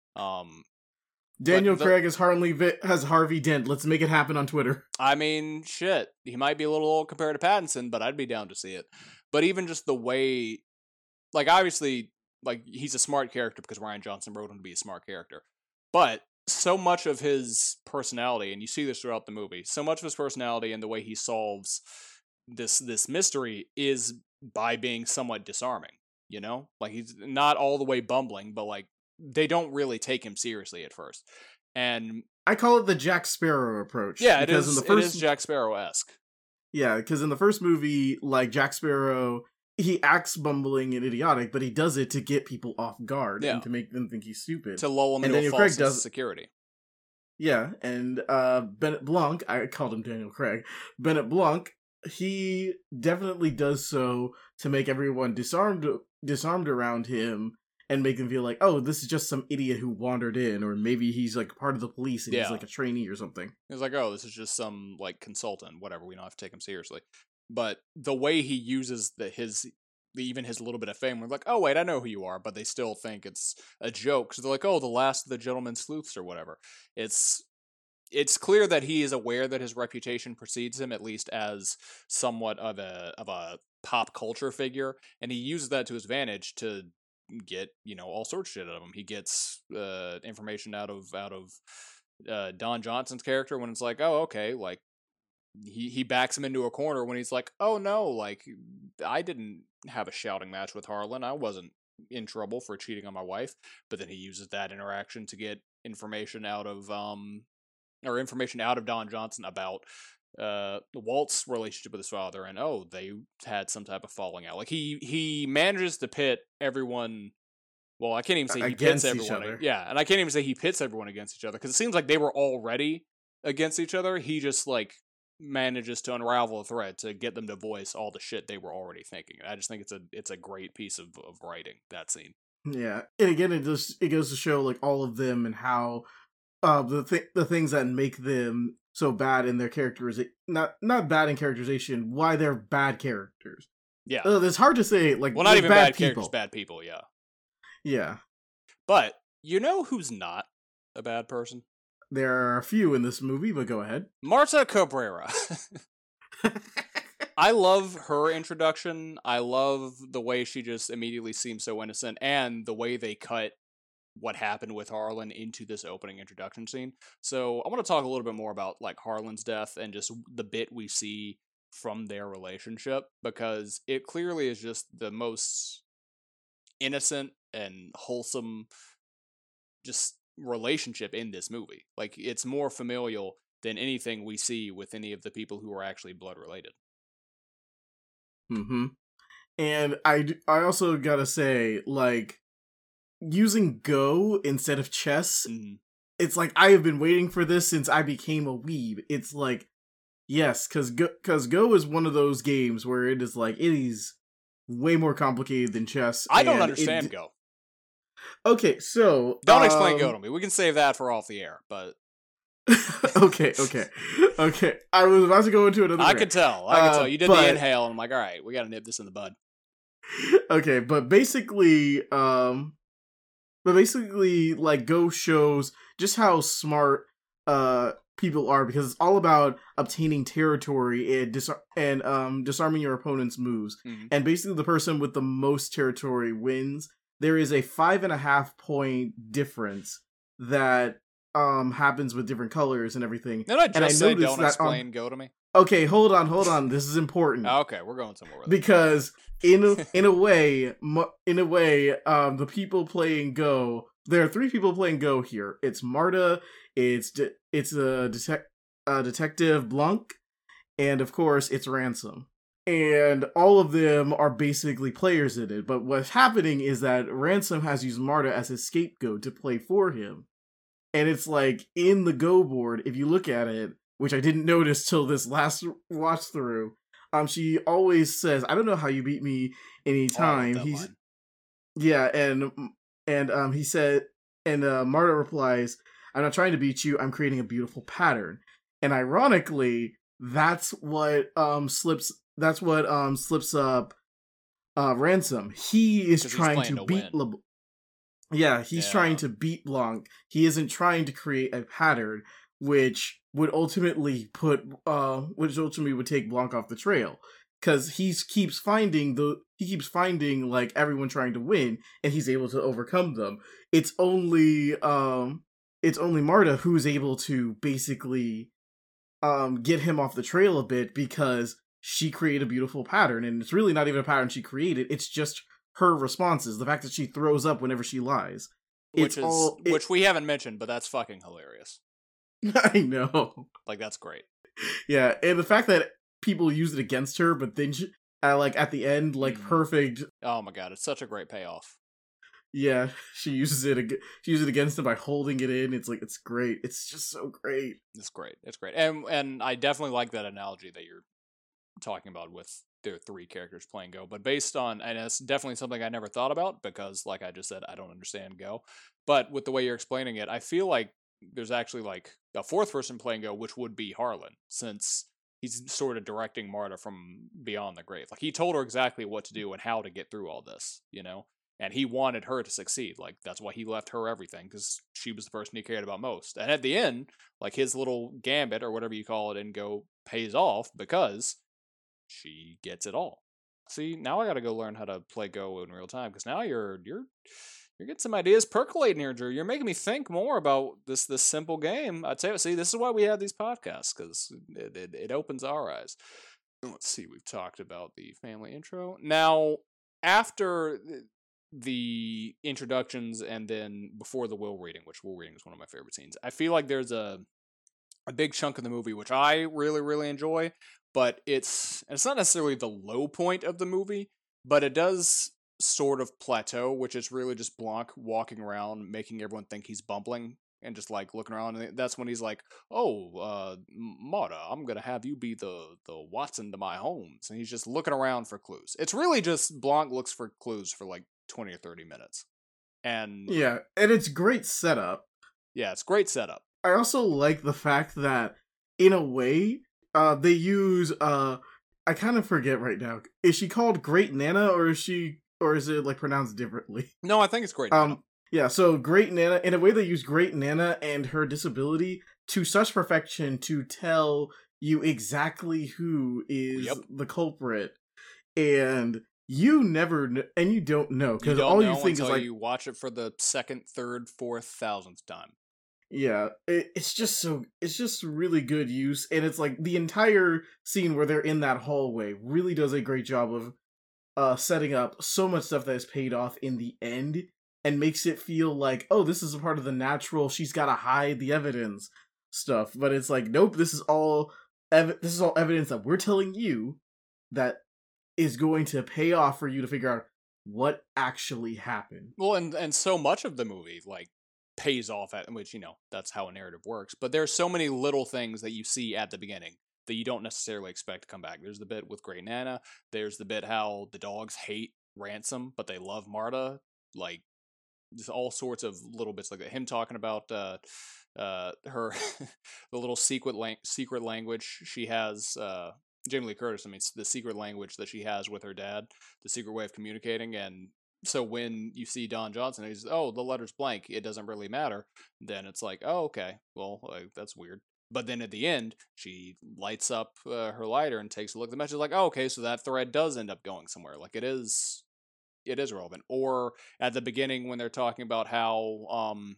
Um, Daniel the, Craig has Harley Vi- has Harvey Dent. Let's make it happen on Twitter. I mean, shit. He might be a little old compared to Pattinson, but I'd be down to see it. But even just the way, like, obviously, like he's a smart character because Rian Johnson wrote him to be a smart character. But so much of his personality, and you see this throughout the movie, so much of his personality and the way he solves this this mystery is by being somewhat disarming. You know, like he's not all the way bumbling, but like. They don't really take him seriously at first, and I call it the Jack Sparrow approach. Yeah, it is. In the first, it is Jack Sparrow-esque. Yeah, because in the first movie, like Jack Sparrow, he acts bumbling and idiotic, but he does it to get people off guard Yeah. and to make them think he's stupid. To lull him And into Daniel a false Craig sense does- of security. Yeah, and uh, Bennett Blanc, I called him Daniel Craig. Bennett Blanc, he definitely does so to make everyone disarmed, disarmed around him. And make them feel like, oh, this is just some idiot who wandered in, or maybe he's like part of the police and Yeah. he's like a trainee or something. It's like, oh, this is just some like consultant, whatever. We don't have to take him seriously. But the way he uses the his even his little bit of fame, we're like, oh wait, I know who you are, but they still think it's a joke because they're like, oh, the last of the gentleman sleuths or whatever. It's it's clear that he is aware that his reputation precedes him, at least as somewhat of a of a pop culture figure, and he uses that to his advantage to get, you know, all sorts of shit out of him. He gets uh, information out of out of uh, Don Johnson's character when it's like, oh, okay, like he he backs him into a corner when he's like, oh no, like I didn't have a shouting match with Harlan. I wasn't in trouble for cheating on my wife. But then he uses that interaction to get information out of um or information out of Don Johnson about uh Walt's relationship with his father, and oh, they had some type of falling out. Like he he manages to pit everyone. Well, I can't even say he Against pits each everyone. other. Yeah, and I can't even say he pits everyone against each other because it seems like they were already against each other. He just like manages to unravel a thread to get them to voice all the shit they were already thinking. I just think it's a it's a great piece of, of writing, that scene. Yeah, and again, it just it goes to show like all of them and how uh the th- the things that make them so bad in their characterization, not not bad in characterization, why they're bad characters. Yeah. Uh, it's hard to say. Like, Well, not they're even bad, people. characters, bad people, yeah. Yeah, But you know who's not a bad person? there are a few in this movie, but go ahead. Marta Cabrera. I love her introduction. I love the way she just immediately seems so innocent, and the way they cut what happened with Harlan into this opening introduction scene. So I want to talk a little bit more about like Harlan's death and just the bit we see from their relationship, because it clearly is just the most innocent and wholesome just relationship in this movie. Like, it's more familial than anything we see with any of the people who are actually blood related. Mm-hmm. And I, d- I also gotta say, like, using Go instead of chess, Mm-hmm. it's like, I have been waiting for this since I became a weeb. It's like, yes, because Go, cause Go is one of those games where it is like, it is way more complicated than chess. I don't and understand it, Go. Okay, so Don't explain um, Go to me. We can save that for off the air, but okay, okay, okay. I was about to go into another. I rant. could tell. I could Uh, tell. You did but- the inhale, and I'm like, all right, we got to nip this in the bud. Okay, but basically, um, but basically, like Go shows just how smart uh people are, because it's all about obtaining territory and dis- and um disarming your opponent's moves. Mhm. And basically, the person with the most territory wins. There is a five and a half point difference that um happens with different colors and everything. Did I just And I say noticed don't that explain on- Go to me? Okay, hold on, hold on. This is important. Okay, we're going somewhere with it. Because in a, in a way, mu- in a way, um, the people playing Go, there are three people playing Go here. It's Marta, it's de- it's a detec- uh, detective Blanc, and of course it's Ransom. And all of them are basically players in it. But what's happening is that Ransom has used Marta as his scapegoat to play for him. And it's like in the Go board, if you look at it, which I didn't notice till this last watch through. Um, she always says, "I don't know how you beat me anytime." Oh, I love that He's line. yeah, and and um, he said, and uh, Marta replies, "I'm not trying to beat you. I'm creating a beautiful pattern." And ironically, that's what um slips. That's what um slips up. Uh, Ransom. He is 'Cause he's trying playing to to beat. win. Le- yeah, he's Yeah. trying to beat Blanc. He isn't trying to create a pattern, which would ultimately put uh which ultimately would take Blanc off the trail, because he keeps finding the he keeps finding like everyone trying to win, and he's able to overcome them. It's only um it's only Marta who's able to basically um get him off the trail a bit, because she created a beautiful pattern, and it's really not even a pattern she created, it's just her responses, the fact that she throws up whenever she lies. Which It's is all it- which we haven't mentioned, but that's fucking hilarious. I know. Like that's great. Yeah, and the fact that people use it against her, but then she, uh, like at the end, like Mhm. perfect. Oh my god, it's such a great payoff. Yeah, she uses it. ag- She uses it against him by holding it in. It's like it's great. It's just so great. It's great. It's great. And and I definitely like that analogy that you're talking about with there are three characters playing Go, but based on, and it's definitely something I never thought about because, like I just said, I don't understand Go. But with the way you're explaining it, I feel like there's actually like a fourth person playing Go, which would be Harlan, since he's sort of directing Marta from beyond the grave. Like he told her exactly what to do and how to get through all this, you know? And he wanted her to succeed. Like that's why he left her everything, because she was the person he cared about most. And at the end, like his little gambit or whatever you call it in Go pays off because she gets it all. See, now I got to go learn how to play Go in real time, because now you're you're you're getting some ideas percolating here, Drew. You're making me think more about this this simple game. I tell you, see, this is why we have these podcasts, because it, it it opens our eyes. Let's see, we've talked about the family intro. Now, after the introductions and then before the will reading, which will reading is one of my favorite scenes, I feel like there's a a big chunk of the movie which I really really enjoy, but it's it's not necessarily the low point of the movie, but it does sort of plateau, which is really just Blanc walking around making everyone think he's bumbling and just like looking around, and that's when he's like, "Oh, uh, Marta, I'm gonna have you be the the Watson to my Holmes," and he's just looking around for clues. It's really just Blanc looks for clues for like twenty or thirty minutes, and Yeah, and it's great setup. yeah, it's great setup. I also like the fact that, in a way, uh, they use uh, I kind of forget right now. Is she called Great Nana, or is she, or is it like pronounced differently? No, I think it's great. Um, yeah. So Great Nana, in a way, they use Great Nana and her disability to such perfection to tell you exactly who is Yep. the culprit, and you never kn- and you don't know, You because don't all know you think until is like, you watch it for the second, third, fourth, thousandth time. yeah, it, it's just so it's just really good use, and it's like the entire scene where they're in that hallway really does a great job of uh setting up so much stuff that is paid off in the end, and makes it feel like, oh, this is a part of the natural, she's got to hide the evidence stuff, but it's like, nope, this is all ev- this is all evidence that we're telling you that is going to pay off for you to figure out what actually happened. Well, and and so much of the movie like pays off at which, you know, that's how a narrative works. But there's so many little things that you see at the beginning that you don't necessarily expect to come back. There's the bit with Great Nana. There's the bit how the dogs hate Ransom, but they love Marta. Like, just all sorts of little bits like that. Him talking about uh, uh, her, the little secret lang- secret language she has. Uh, Jamie Lee Curtis, I mean, the secret language that she has with her dad, the secret way of communicating. And so when you see Don Johnson, he's, oh, the letter's blank, it doesn't really matter. Then it's like, oh, okay, well, like, that's weird. But then at the end, she lights up uh, her lighter and takes a look at the message. Like, oh, okay, so that thread does end up going somewhere. Like, it is, it is relevant. Or at the beginning when they're talking about how um,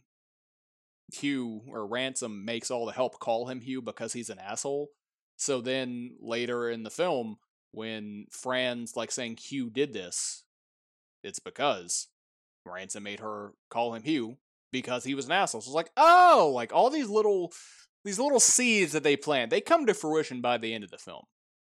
Hugh or Ransom makes all the help call him Hugh because he's an asshole. So then later in the film, when Fran's like saying Hugh did this, it's because Ransom made her call him Hugh because he was an asshole. So it's like, oh, like all these little these little seeds that they plant, they come to fruition by the end of the film.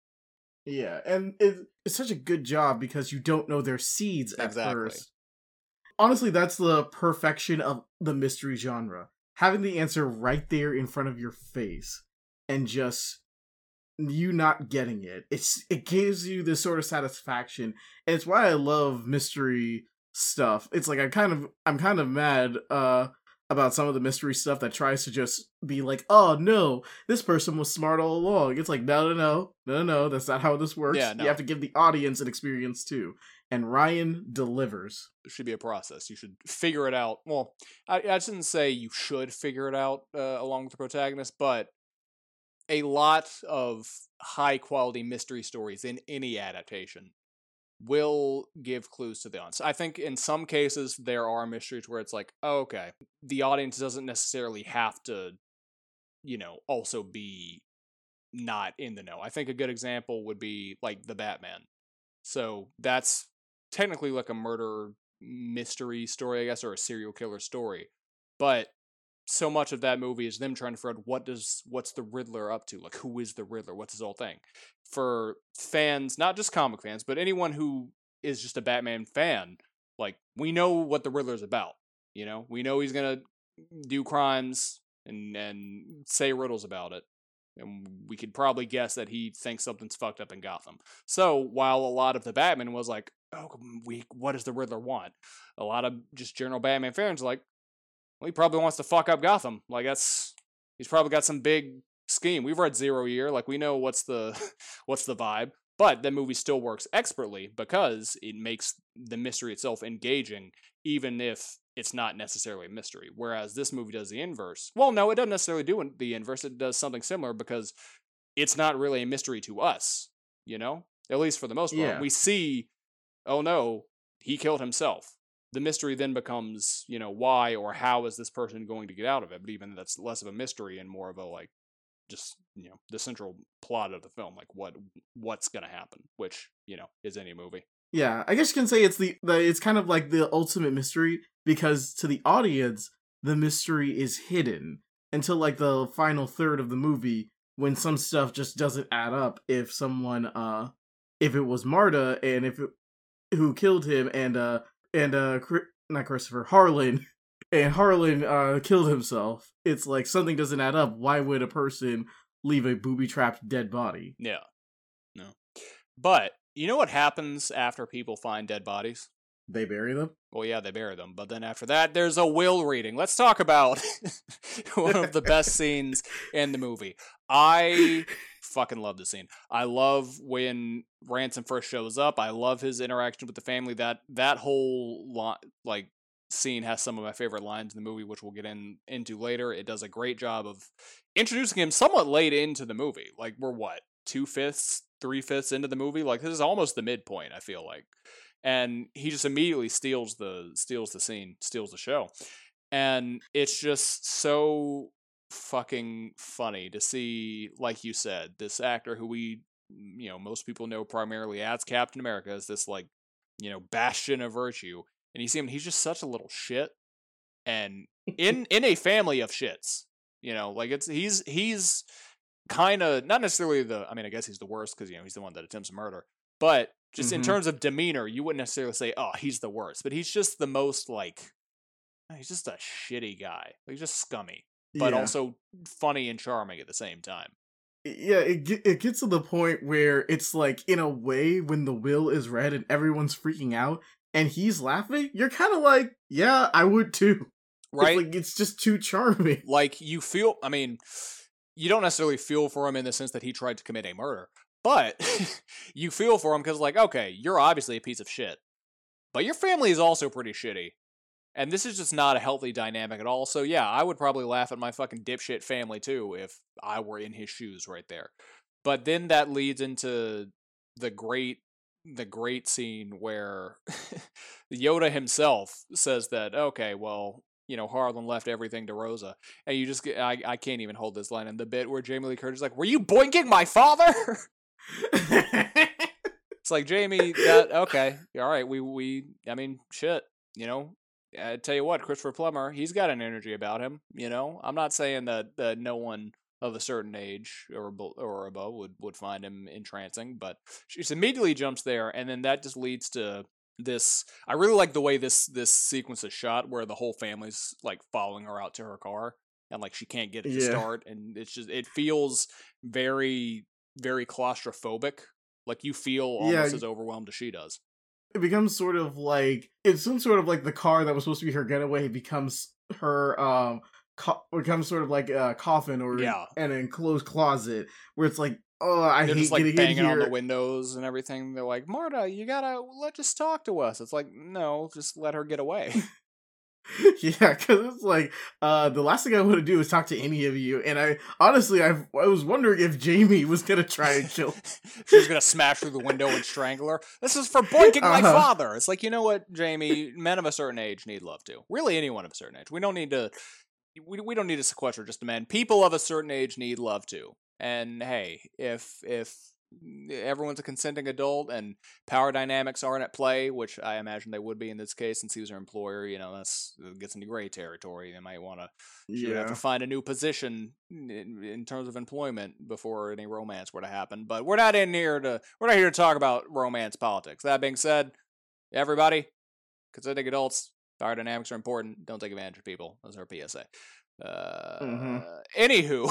Yeah, and it, it's such a good job because you don't know they're seeds at Exactly. first. Honestly, that's the perfection of the mystery genre. Having the answer right there in front of your face and just you not getting it. It's it gives you this sort of satisfaction. And it's why I love mystery stuff. It's like I kind of I'm kind of mad uh about some of the mystery stuff that tries to just be like, oh no, this person was smart all along. It's like, no, no, no, no, no, that's not how this works. Yeah, no. You have to give the audience an experience too. And Ryan delivers. It should be a process. You should figure it out. Well, I, I shouldn't say you should figure it out uh, along with the protagonist, but a lot of high quality mystery stories in any adaptation will give clues to the audience. I think in some cases there are mysteries where it's like, oh, okay, the audience doesn't necessarily have to, you know, also be not in the know. I think a good example would be like the Batman. So that's technically like a murder mystery story, I guess, or a serial killer story. But so much of that movie is them trying to figure out what does what's the Riddler up to? Like, who is the Riddler? What's his whole thing? For fans, not just comic fans, but anyone who is just a Batman fan, like, we know what the Riddler's about. You know, we know he's gonna do crimes and and say riddles about it. And we could probably guess that he thinks something's fucked up in Gotham. So while a lot of the Batman was like, oh, we what does the Riddler want? A lot of just general Batman fans are like, well, he probably wants to fuck up Gotham. Like, that's he's probably got some big scheme. We've read Zero Year, like we know what's the what's the vibe. But the movie still works expertly because it makes the mystery itself engaging, even if it's not necessarily a mystery. Whereas this movie does the inverse. Well, no, it doesn't necessarily do the inverse. It does something similar because it's not really a mystery to us, you know? At least for the most part. Yeah. We see, oh no, he killed himself. The mystery then becomes, you know, why or how is this person going to get out of it? But even that's less of a mystery and more of a, like, just, you know, the central plot of the film, like what what's gonna happen, which, you know, is any movie. Yeah, I guess you can say it's the, the it's kind of like the ultimate mystery because to the audience, the mystery is hidden until like the final third of the movie when some stuff just doesn't add up. If someone, uh, if it was Marta and if it, who killed him and uh and uh not Christopher Harlan and Harlan uh killed himself, it's like something doesn't add up. Why would a person leave a booby-trapped dead body? Yeah, no, but. You know what happens after people find dead bodies? They bury them? Well, yeah, they bury them. But then after that, there's a will reading. Let's talk about one of the best scenes in the movie. I fucking love this scene. I love when Ransom first shows up. I love his interaction with the family. That that whole li- like scene has some of my favorite lines in the movie, which we'll get in into later. It does a great job of introducing him somewhat late into the movie. Like, we're what? Two-fifths? Three-fifths into the movie? Like, this is almost the midpoint, I feel like. And he just immediately steals the steals the scene, steals the show. And it's just so fucking funny to see, like you said, this actor who we, you know, most people know primarily as Captain America, as this, like, you know, bastion of virtue. And you see him, he's just such a little shit. And in in a family of shits. You know, like, it's he's he's kind of not necessarily the I mean I guess he's the worst because, you know, he's the one that attempts murder, but just mm-hmm. in terms of demeanor you wouldn't necessarily say, oh, he's the worst, but he's just the most, like, he's just a shitty guy, like, just scummy, but yeah. also funny and charming at the same time. yeah, it ge- it gets to the point where it's like, in a way, when the will is read and everyone's freaking out and he's laughing, you're kind of like, yeah, I would too. It's Right? like, it's just too charming. Like, you feel, I mean, you don't necessarily feel for him in the sense that he tried to commit a murder, but you feel for him because, like, okay, you're obviously a piece of shit, but your family is also pretty shitty. And this is just not a healthy dynamic at all. So yeah, I would probably laugh at my fucking dipshit family too if I were in his shoes right there. But then that leads into the great the great scene where Yoda himself says that, okay, well, you know, Harlan left everything to Rosa. And you just get, I, I can't even hold this line in the bit where Jamie Lee Curtis is like, were you boinking my father? It's like, Jamie, that, okay, all right, we, we, I mean, shit, you know, I tell you what, Christopher Plummer, he's got an energy about him. You know, I'm not saying that, that no one of a certain age or or above would, would find him entrancing, but she just immediately jumps there, and then that just leads to this. I really like the way this this sequence is shot, where the whole family's like following her out to her car, and like she can't get it to Yeah. start, and it's just it feels very very claustrophobic. Like you feel almost Yeah. as overwhelmed as she does. It becomes sort of like, it's some sort of like the car that was supposed to be her getaway becomes her um co- becomes sort of like a coffin or Yeah. an enclosed closet where it's like, oh, I They're hate just like getting banging in on here. the windows and everything. They're like, Marta, you gotta let just talk to us. It's like, no, just let her get away. Yeah, because it's like, uh, the last thing I want to do is talk to any of you, and I honestly, I I was wondering if Jamie was gonna try and kill. She's gonna smash through the window and strangle her. This is for boinking my Uh-huh. father. It's like, you know what, Jamie? Men of a certain age need love too. Really, anyone of a certain age. We don't need to. We we don't need to sequester just a man. People of a certain age need love too. And hey, if if everyone's a consenting adult and power dynamics aren't at play, which I imagine they would be in this case since he was her employer, you know, that's it gets into gray territory. They might want to she would have Yeah, to find a new position in, in terms of employment before any romance were to happen. But we're not in here to we're not here to talk about romance politics. That being said, everybody, consenting adults, power dynamics are important. Don't take advantage of people. That's our P S A. Uh, Mhm. Anywho,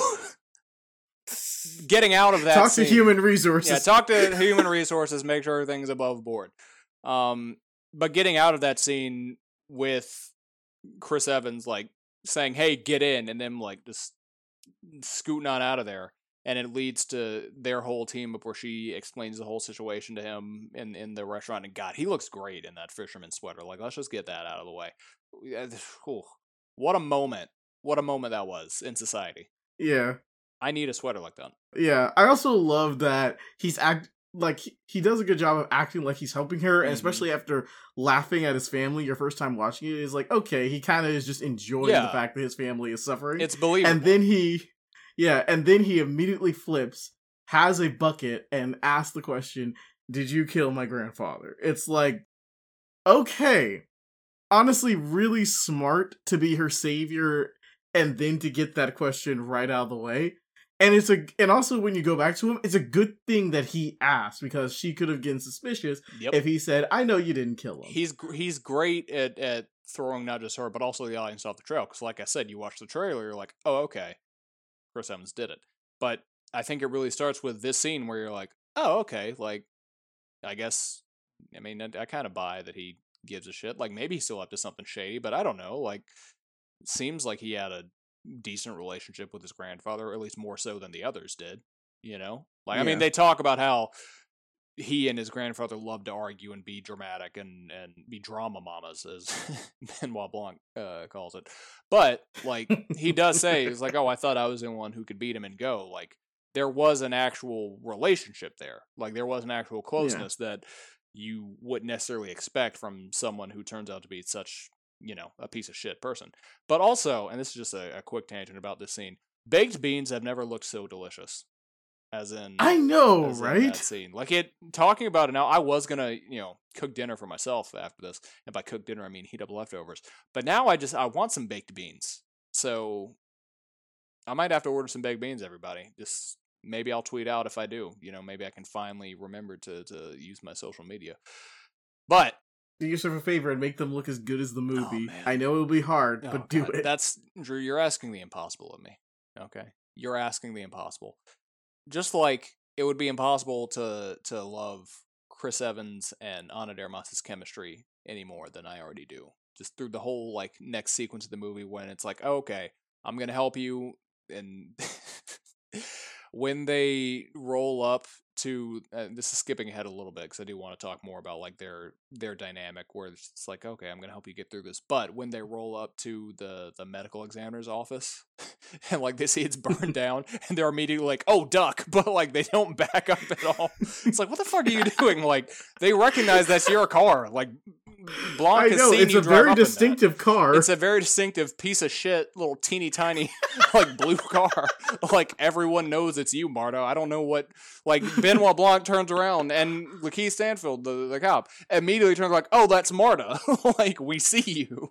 getting out of that talk scene, to human resources. yeah, talk to human resources, make sure everything's above board. Um, but getting out of that scene with Chris Evans like saying, "Hey, get in," and then like just scooting on out of there, and it leads to their whole team up where she explains the whole situation to him in in the restaurant. And God, he looks great in that fisherman sweater. Like, let's just get that out of the way. Whew. What a moment! What a moment that was in society. Yeah. I need a sweater like that. Yeah, I also love that he's act like he, he does a good job of acting like he's helping her, and Mhm. especially after laughing at his family your first time watching it, is like, okay, he kind of is just enjoying Yeah. the fact that his family is suffering. It's believable. And then he, yeah, and then he immediately flips, has a bucket, and asks the question, "Did you kill my grandfather?" It's like, okay, honestly, really smart to be her savior, and then to get that question right out of the way. And it's a, and also when you go back to him, it's a good thing that he asked, because she could have gotten suspicious Yep. if he said, "I know you didn't kill him." He's gr- he's great at at throwing not just her but also the audience off the trail. Because like I said, you watch the trailer, you're like, oh okay, Chris Evans did it. But I think it really starts with this scene where you're like, oh okay, like I guess I mean I, I kind of buy that he gives a shit. Like maybe he's still up to something shady, but I don't know. Like it seems like he had a decent relationship with his grandfather, or at least more so than the others did. You know, like I mean Yeah. they talk about how he and his grandfather loved to argue and be dramatic and, and be drama mamas, as Benoit Blanc uh, calls it. But, like, he does say, he's like, oh, I thought I was the one who could beat him and go. Like, there was an actual relationship there. Like, there was an actual closeness that you wouldn't necessarily expect from someone who turns out to be such, you know, a piece of shit person. But also, and this is just a, a quick tangent about this scene, baked beans have never looked so delicious. As in, I know, as in right? that scene. Like it, talking about it now, I was gonna, you know, cook dinner for myself after this. And by cook dinner, I mean heat up leftovers. But now I just, I want some baked beans. So I might have to order some baked beans, everybody. Just maybe I'll tweet out if I do. You know, maybe I can finally remember to to use my social media. But Do yourself a favor and make them look as good as the movie. man. I know it'll be hard, oh, but do God, it. that's Drew. You're asking the impossible of me. Okay, you're asking the impossible. just like it would be impossible to to love Chris Evans and Ana de Armas's chemistry any more than I already do. Just through the whole like next sequence of the movie when it's like, oh, okay, I'm gonna help you, and when they roll up to uh, this is skipping ahead a little bit because I do want to talk more about like their their dynamic where it's just like, okay, I'm gonna help you get through this. But when they roll up to the the medical examiner's office and like they see it's burned down and they're immediately like, oh, duck, but like they don't back up at all. It's like, what the fuck are you doing? Like they recognize that's your car. Like Blanc I has know seen it's you a drive very up in that. distinctive car. It's a very distinctive piece of shit, little teeny tiny, like blue car. Like everyone knows it's you, Marta. I don't know what. Like Benoit Blanc turns around and Lakeith Stanfield, the, the cop, immediately turns like, "Oh, that's Marta." Like we see you.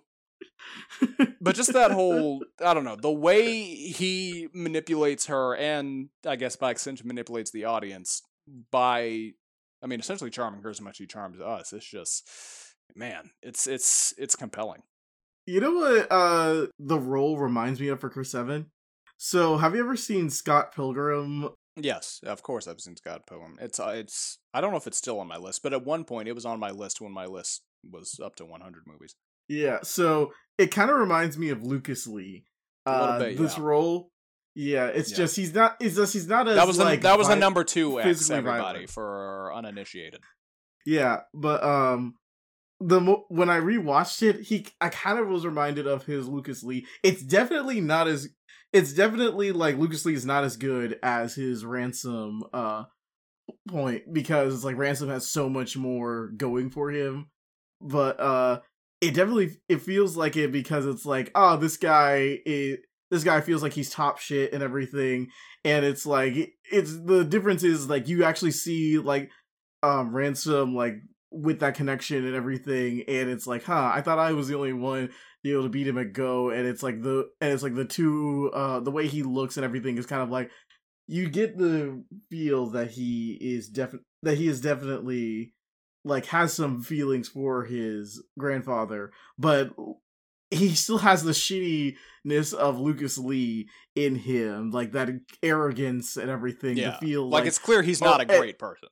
But just that whole, I don't know, the way he manipulates her, and I guess by extension manipulates the audience by, I mean, essentially charming her as much as he charms us. It's just. Man, it's it's it's compelling. You know what uh the role reminds me of for Chris Evans? So have you ever seen Scott Pilgrim? Yes, of course I've seen Scott Pilgrim. It's uh, it's I don't know if it's still on my list, but at one point it was on my list when my list was up to one hundred movies. Yeah, so it kind of reminds me of Lucas Lee. Uh, A little bit, this yeah. role, yeah, it's Yeah. just he's not. It's just he's not as That was like the, that was vi- the number two X, physically everybody, violent. for uninitiated. Yeah, but um, the mo- when I rewatched it, he I kind of was reminded of his Lucas Lee. It's definitely not as. It's definitely like Lucas Lee is not as good as his Ransom uh point because like Ransom has so much more going for him, but uh, it definitely it feels like it because it's like, oh, this guy is this guy feels like he's top shit and everything, and it's like it's the difference is like you actually see like um Ransom like with that connection and everything, and it's like, huh, I thought I was the only one to be able to beat him at Go, and it's like the and it's like the two uh the way he looks and everything is kind of like you get the feel that he is definitely that he is definitely like has some feelings for his grandfather, but he still has the shittiness of Lucas Lee in him, like that arrogance and everything. Yeah, To feel like, like it's clear he's oh, not a eh, great person.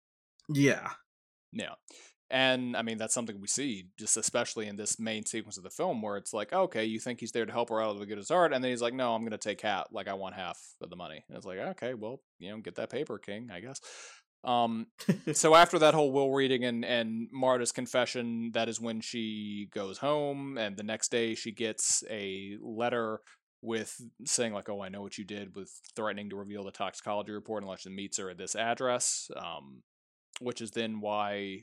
Yeah. Yeah. And I mean, that's something we see, just especially in this main sequence of the film where it's like, okay, you think he's there to help her out of the good his heart, and then he's like, no, I'm going to take half, like, I want half of the money. And it's like, okay, well, you know, get that paper, King, I guess. Um, so after that whole will reading and, and Marta's confession, that is when she goes home, and the next day she gets a letter with saying like, oh, I know what you did with threatening to reveal the toxicology report unless she meets her at this address, um, which is then why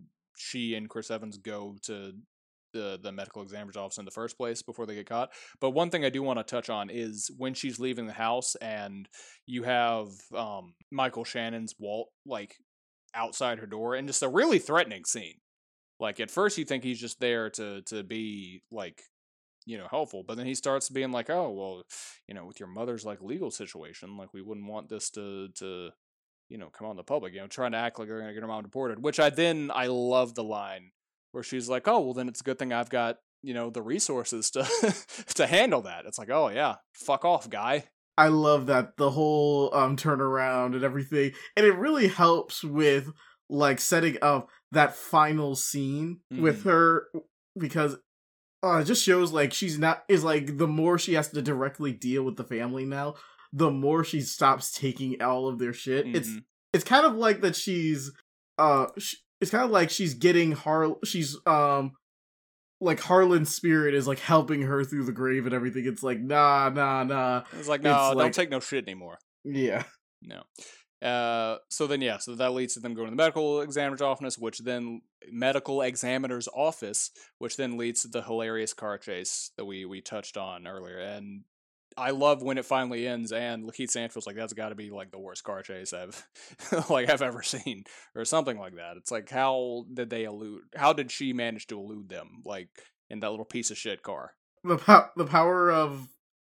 she and Chris Evans go to the the medical examiner's office in the first place before they get caught. But one thing I do want to touch on is when she's leaving the house and you have um, Michael Shannon's Walt like outside her door, and just a really threatening scene. Like at first you think he's just there to to be like, you know, helpful, but then he starts being like, oh, well, you know, with your mother's like legal situation, like we wouldn't want this to to you know, come on the public, you know, trying to act like they're going to get her mom deported, which I then, I love the line where she's like, oh, well, then it's a good thing I've got, you know, the resources to to handle that. It's like, oh, yeah, fuck off, guy. I love that, the whole um turnaround and everything. And it really helps with, like, setting up that final scene mm-hmm. with her, because uh, it just shows, like, she's not, is like, the more she has to directly deal with the family now, the more she stops taking all of their shit. Mm-hmm. It's it's kind of like that she's uh sh- it's kind of like she's getting Har she's um like Harlan's spirit is like helping her through the grave and everything. It's like nah nah nah. It's like no, it's don't like, take no shit anymore. Yeah. No. Uh so then yeah, so that leads to them going to the medical examiner's office, which then medical examiner's office, which then leads to the hilarious car chase that we we touched on earlier. And I love when it finally ends, and Lakeith Stanfield's like, that's got to be like the worst car chase I've like I've ever seen, or something like that. It's like, how did they elude? How did she manage to elude them, like in that little piece of shit car? The po- the power of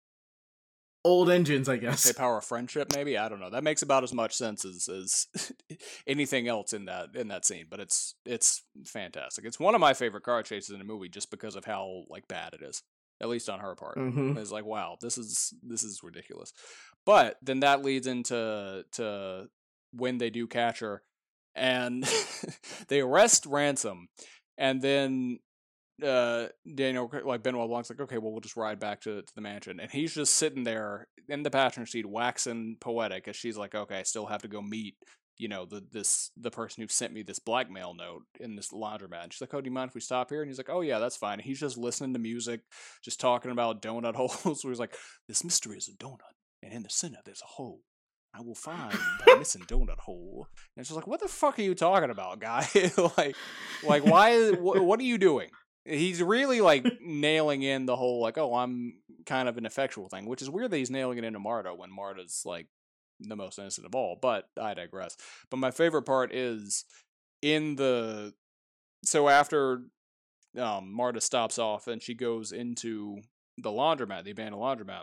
old engines, I guess. The power of friendship, maybe. I don't know. That makes about as much sense as, as anything else in that in that scene. But it's it's fantastic. It's one of my favorite car chases in a movie, just because of how like bad it is. at least on her part. Mm-hmm. It's like, wow, this is this is ridiculous. But then that leads into to when they do catch her, and they arrest Ransom, and then uh Daniel, like Benoit Blanc's like, okay, well, we'll just ride back to, to the mansion, and he's just sitting there in the passenger seat waxing poetic as she's like, okay, I still have to go meet, you know, the this the person who sent me this blackmail note in this laundromat. And she's like, oh, do you mind if we stop here? And he's like, oh yeah, that's fine. And he's just listening to music, just talking about donut holes. Where he's like, this mystery is a donut, and in the center there's a hole. I will find the missing donut hole. And she's like, what the fuck are you talking about, guy? like like why is, wh- what are you doing? He's really like nailing in the whole like, oh, I'm kind of an effectual thing, which is weird that he's nailing it into Marta when Marta's like the most innocent of all. But I digress. But my favorite part is in the so after um, Marta stops off and she goes into the laundromat, the abandoned laundromat,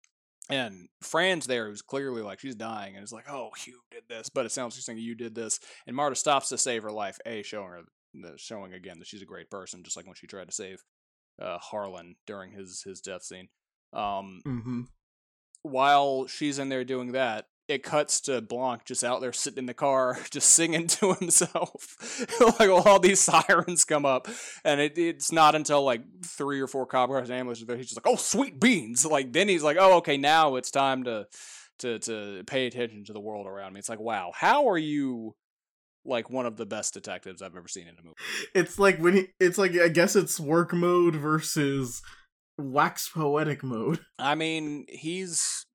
and Fran's there, who's clearly like she's dying, and is like, oh, you did this, but it sounds like she's saying you did this, and Marta stops to save her life, a showing her. Showing again that she's a great person, just like when she tried to save uh, Harlan during his his death scene. Um, mm-hmm. While she's in there doing that, it cuts to Blanc just out there sitting in the car, just singing to himself. Like all these sirens come up, and it, it's not until like three or four cop cars and ambulances there, he's just like, "Oh, sweet beans!" Like then he's like, "Oh, okay, now it's time to to to pay attention to the world around me." It's like, wow, how are you? Like one of the best detectives I've ever seen in a movie. It's like when he, it's like, I guess it's work mode versus wax poetic mode. I mean, he's,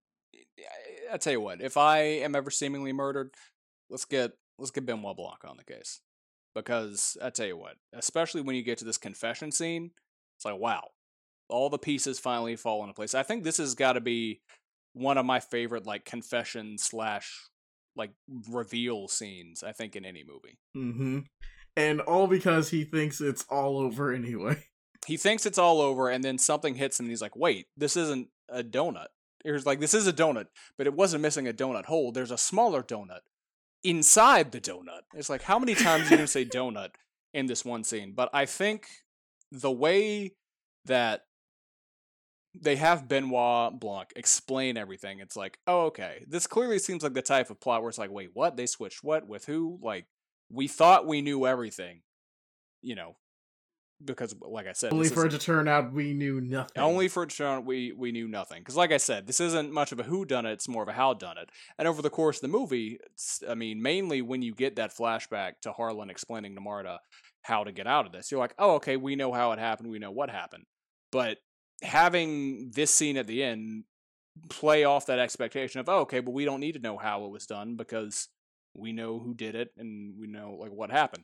I tell you what, if I am ever seemingly murdered, let's get, let's get Benoit Blanc on the case. Because I tell you what, especially when you get to this confession scene, it's like, wow, all the pieces finally fall into place. I think this has got to be one of my favorite, like, confession slash like reveal scenes, I think, in any movie. Mm-hmm. And all because he thinks it's all over anyway. He thinks it's all over, and then something hits him, and he's like, wait, this isn't a donut. He's like, this is a donut, but it wasn't missing a donut hole. There's a smaller donut inside the donut. It's like, how many times are you going to say donut in this one scene? But I think the way that they have Benoit Blanc explain everything, it's like, oh, okay, this clearly seems like the type of plot where it's like, wait, what? They switched what? With who? Like, we thought we knew everything, you know, because, like I said... Only for it to turn out we knew nothing. Only for it to turn out we, we knew nothing. Because, like I said, this isn't much of a whodunit, it's more of a howdunit. And over the course of the movie, it's, I mean, mainly when you get that flashback to Harlan explaining to Marta how to get out of this, you're like, oh, okay, we know how it happened, we know what happened. But having this scene at the end play off that expectation of, oh, okay, but we don't need to know how it was done because we know who did it and we know like what happened.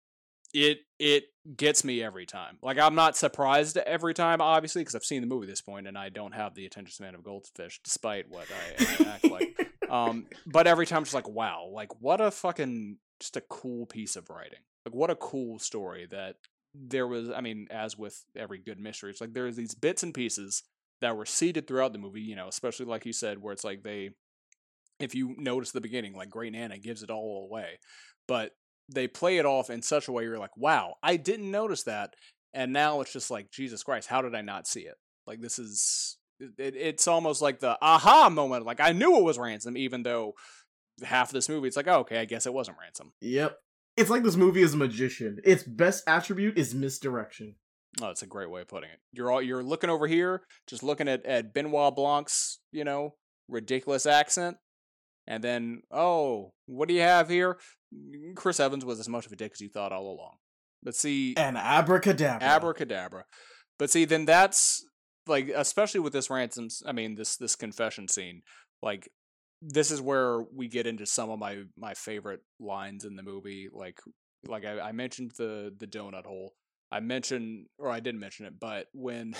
It it gets me every time. Like, I'm not surprised every time, obviously, because I've seen the movie at this point and I don't have the attention span of Goldfish, despite what I, I act like. Um, but every time it's like, wow, like what a fucking just a cool piece of writing. Like, what a cool story that. There was, I mean, as with every good mystery, it's like there's these bits and pieces that were seeded throughout the movie, you know, especially like you said, where it's like they, if you notice the beginning, like Great Nana gives it all away, but they play it off in such a way you're like, wow, I didn't notice that, and now it's just like, Jesus Christ, how did I not see it? Like, this is, it, it's almost like the aha moment, like I knew it was Ransom, even though half of this movie, it's like, oh, okay, I guess it wasn't Ransom. Yep. It's like this movie is a magician. Its best attribute is misdirection. Oh, that's a great way of putting it. You're all you're looking over here, just looking at, at Benoit Blanc's, you know, ridiculous accent, and then, oh, what do you have here? Chris Evans was as much of a dick as you thought all along. But see, and abracadabra, abracadabra. But see, then that's like, especially with this ransoms. I mean, this this confession scene, like. This is where we get into some of my, my favorite lines in the movie. Like, like I, I mentioned the, the donut hole. I mentioned, or I didn't mention it, but when,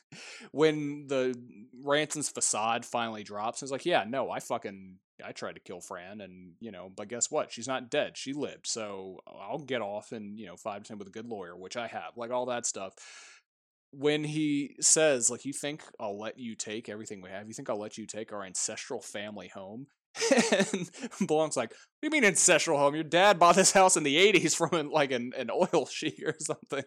when the Ransom's facade finally drops, it's like, yeah, no, I fucking, I tried to kill Fran, and, you know, but guess what? She's not dead. She lived. So I'll get off in, you know, five percent with a good lawyer, which I have. Like, all that stuff. When he says, like, you think I'll let you take everything we have? You think I'll let you take our ancestral family home? And Blanc's like, what do you mean ancestral home? Your dad bought this house in the eighties from an, like an, an oil sheik or something.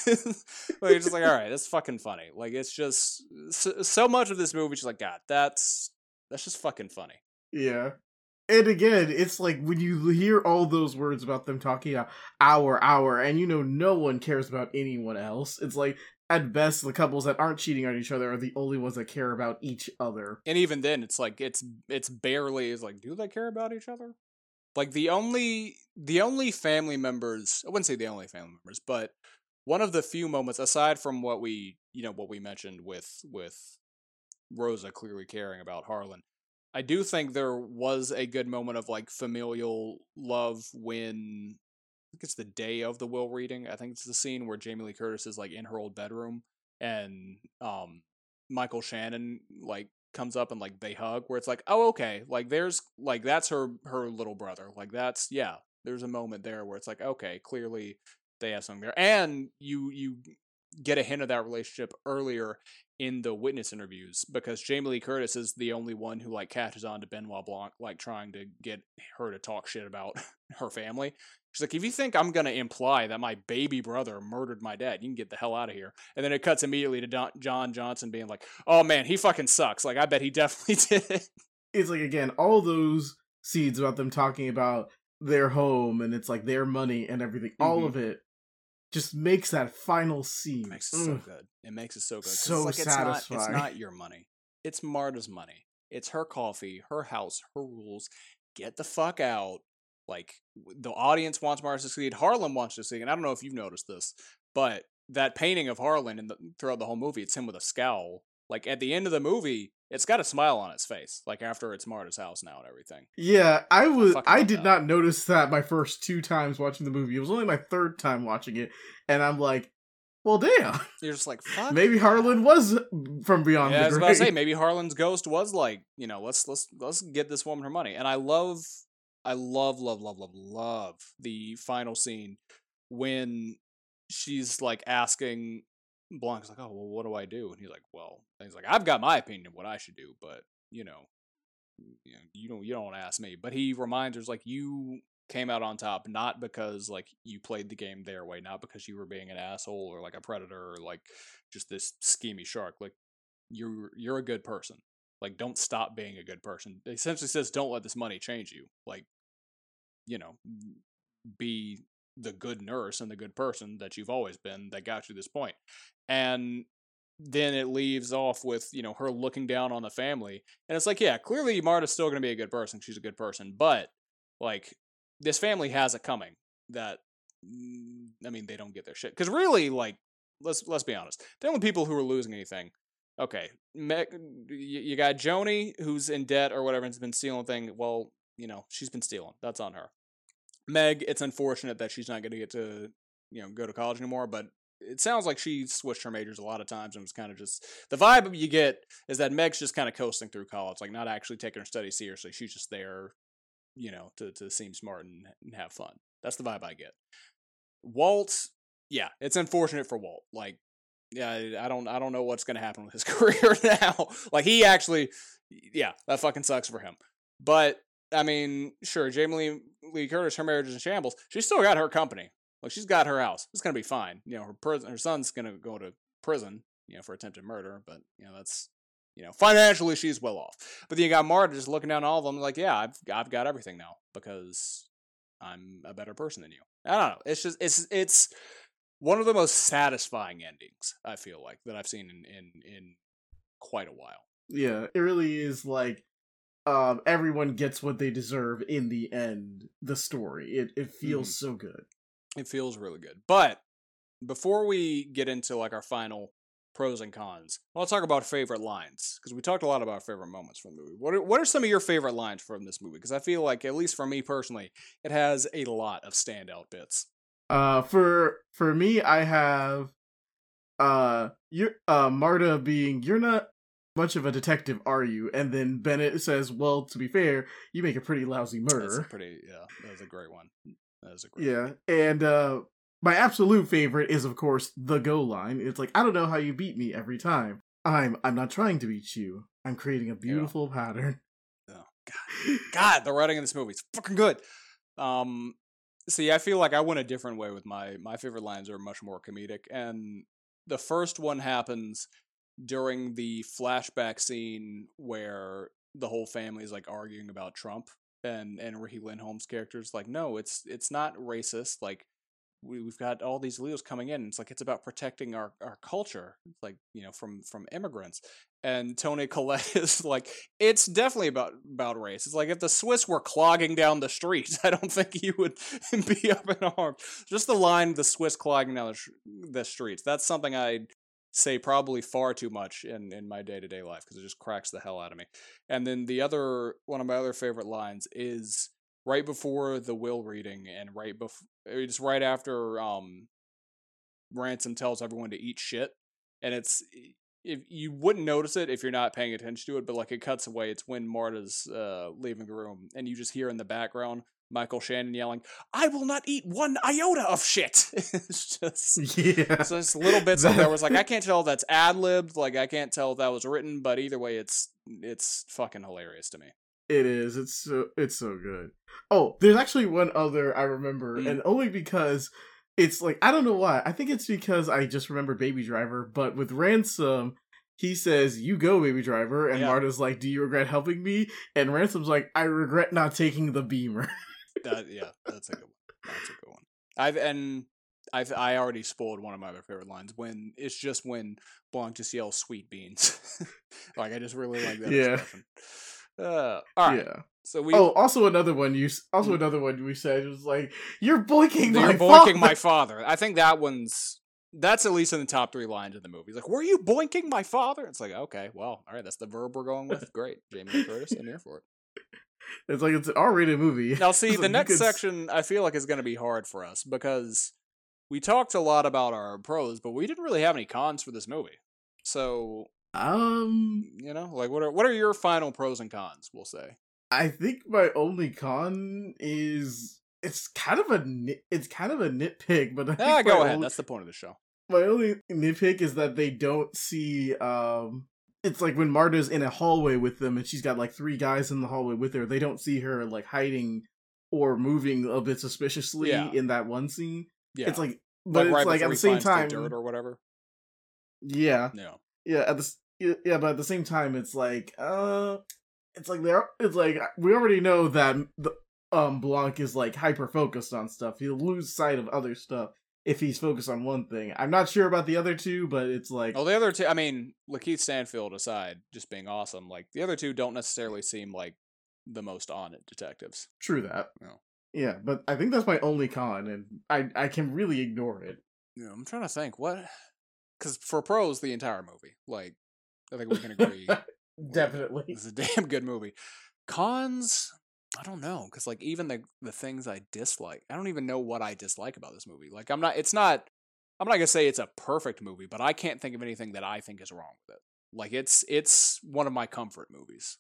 Like, you're just like, all right, that's fucking funny. Like, it's just so, so much of this movie, just like, God, that's that's just fucking funny. Yeah. And again, it's like when you hear all those words about them talking about our, our, and you know no one cares about anyone else. It's like, at best, the couples that aren't cheating on each other are the only ones that care about each other. And even then, it's like, it's it's barely, is like, do they care about each other? Like, the only, the only family members, I wouldn't say the only family members, but one of the few moments, aside from what we, you know, what we mentioned with, with Rosa clearly caring about Harlan, I do think there was a good moment of, like, familial love when, I think it's the day of the will reading. I think it's the scene where Jamie Lee Curtis is, like, in her old bedroom, and um, Michael Shannon, like, comes up and, like, they hug, where it's like, oh, okay, like, there's, like, that's her, her little brother. Like, that's, yeah, there's a moment there where it's like, okay, clearly they have something there. And you, you get a hint of that relationship earlier in the witness interviews, because Jamie Lee Curtis is the only one who, like, catches on to Benoit Blanc, like, trying to get her to talk shit about her family. She's like, if you think I'm going to imply that my baby brother murdered my dad, you can get the hell out of here. And then it cuts immediately to Don- John Johnson being like, oh man, he fucking sucks. Like, I bet he definitely did. It's like, again, all those seeds about them talking about their home and it's like their money and everything, mm-hmm. all of it just makes that final scene. It makes it mm. so good. It makes it so good. So it's like, satisfying. It's not, it's not your money. It's Marta's money. It's her coffee, her house, her rules. Get the fuck out. Like, the audience wants Marta to succeed. Harlan wants to succeed. And I don't know if you've noticed this, but that painting of Harlan in the, throughout the whole movie, it's him with a scowl. Like, at the end of the movie, it's got a smile on its face. Like, after it's Marta's house now and everything. Yeah, I was. I, I did that. not notice that my first two times watching the movie. It was only my third time watching it, and I'm like, well, damn. You're just like, fuck. Maybe Harlan was from beyond yeah, the grave. I was about to say, maybe Harlan's ghost was like, you know, let's let's let's get this woman her money. And I love, I love, love, love, love, love the final scene when she's like asking Blanc's like, oh, well, what do I do? And he's like, well, and he's like, I've got my opinion of what I should do, but you know, you know, you don't you don't ask me. But he reminds her, like, you came out on top not because like you played the game their way, not because you were being an asshole or like a predator or like just this schemy shark. Like, you're you're a good person. Like, don't stop being a good person. It essentially says, don't let this money change you. Like, you know, be the good nurse and the good person that you've always been that got you to this point. And then it leaves off with, you know, her looking down on the family. And it's like, yeah, clearly Marta's still going to be a good person. She's a good person. But, like, this family has it coming that, I mean, they don't get their shit. Because really, like, let's let's be honest. The only people who are losing anything, okay, Meg, you got Joni, who's in debt or whatever, and has been stealing things. Well, you know, she's been stealing. That's on her. Meg, it's unfortunate that she's not going to get to, you know, go to college anymore, but it sounds like she switched her majors a lot of times and was kind of just, the vibe you get is that Meg's just kind of coasting through college, like not actually taking her studies seriously. She's just there, you know, to, to seem smart and, and have fun. That's the vibe I get. Walt, yeah, it's unfortunate for Walt. Like, yeah, I don't, I don't know what's going to happen with his career now. Like, he actually, yeah, that fucking sucks for him. But I mean, sure, Jamie Lee, Lee Curtis, her marriage is in shambles. She's still got her company. Like, she's got her house. It's gonna be fine. You know, her prison, her son's gonna go to prison, you know, for attempted murder. But you know, that's, you know, financially she's well off. But then you got Marta just looking down at all of them, like, yeah, I've I've got everything now because I'm a better person than you. I don't know. It's just it's it's one of the most satisfying endings I feel like that I've seen in in in quite a while. Yeah, it really is like. Um, everyone gets what they deserve in the end. The story, it it feels mm-hmm. so good. It feels really good. But before we get into like our final pros and cons, I'll talk about favorite lines because we talked a lot about favorite moments from the movie. What are, what are some of your favorite lines from this movie? Because I feel like, at least for me personally, it has a lot of standout bits. Uh, for for me, I have uh, you uh Marta being, you're not much of a detective, are you? And then Bennett says, well, to be fair, you make a pretty lousy murderer. That's a pretty, yeah, that was a great one. That was a great yeah, one. And uh, my absolute favorite is, of course, the go line. It's like, I don't know how you beat me every time. I'm I'm not trying to beat you. I'm creating a beautiful yeah. pattern. Yeah. God, God, the writing in this movie is fucking good. Um, see, I feel like I went a different way with my my favorite lines are much more comedic, and the first one happens during the flashback scene where the whole family is like arguing about Trump, and and Ricky Lindholm's character is like, no, it's it's not racist. Like we, we've got all these Leos coming in. It's like it's about protecting our, our culture, it's like you know from from immigrants. And Tony Collette is like, it's definitely about about race. It's like if the Swiss were clogging down the streets, I don't think you would be up in arms. Just the line, the Swiss clogging down the, sh- the streets. That's something I say probably far too much in, in my day-to-day life because it just cracks the hell out of me. And then the other, one of my other favorite lines is right before the will reading and right before, it's right after um, Ransom tells everyone to eat shit. And it's, if you wouldn't notice it if you're not paying attention to it, but like it cuts away. It's when Marta's uh, leaving the room and you just hear in the background Michael Shannon yelling, "I will not eat one iota of shit." It's just, yeah. so it's little bits of that was like, I can't tell if that's ad-libbed, like I can't tell if that was written, but either way, it's it's fucking hilarious to me. It is. It's so it's so good. Oh, there's actually one other I remember, mm. and only because it's like, I don't know why. I think it's because I just remember Baby Driver, but with Ransom, he says, "You go, Baby Driver," and yeah. Marta's like, "Do you regret helping me?" And Ransom's like, "I regret not taking the Beamer." That, yeah, that's a good one. That's a good one. I've and I've I already spoiled one of my other favorite lines when it's just when Blanc just yells "sweet beans." Like I just really like that yeah. expression. Uh, all right. Yeah. So we. Oh, also another one. You also mm-hmm. another one we said was like, "You're boinking You're my boinking father. my father." I think that one's that's at least in the top three lines of the movie. Like, "Were you boinking my father?" It's like, okay, well, all right, that's the verb we're going with. Great, Jamie Lee Curtis, I'm here for it. It's like it's an R-rated movie. Now, see, the like next could... section I feel like is going to be hard for us because we talked a lot about our pros, but we didn't really have any cons for this movie. So, um, you know, like what are what are your final pros and cons? We'll say. I think my only con is it's kind of a nit, it's kind of a nitpick, but I yeah, think go ahead. Only, That's the point of the show. My only nitpick is that they don't see. Um, it's like when Marta's in a hallway with them, and she's got like three guys in the hallway with her. They don't see her like hiding or moving a bit suspiciously yeah. in that one scene. Yeah, it's like, but like it's right like at the same time, the dirt or whatever. Yeah, yeah, yeah. At the yeah, but at the same time, it's like, uh. It's like they're. It's like we already know that the um Blanc is like hyper focused on stuff. He'll lose sight of other stuff if he's focused on one thing. I'm not sure about the other two, but it's like, oh, the other two. I mean, Lakeith Stanfield aside, just being awesome. Like the other two don't necessarily seem like the most on it detectives. True that. No. Yeah, but I think that's my only con, and I I can really ignore it. Yeah, I'm trying to think what, because for pros, the entire movie, like I think we can agree. Definitely. It's a damn good movie. Cons, I don't know, because like even the the things I dislike, I don't even know what I dislike about this movie. Like I'm not, it's not, I'm not gonna say it's a perfect movie, but I can't think of anything that I think is wrong with it. Like it's it's one of my comfort movies.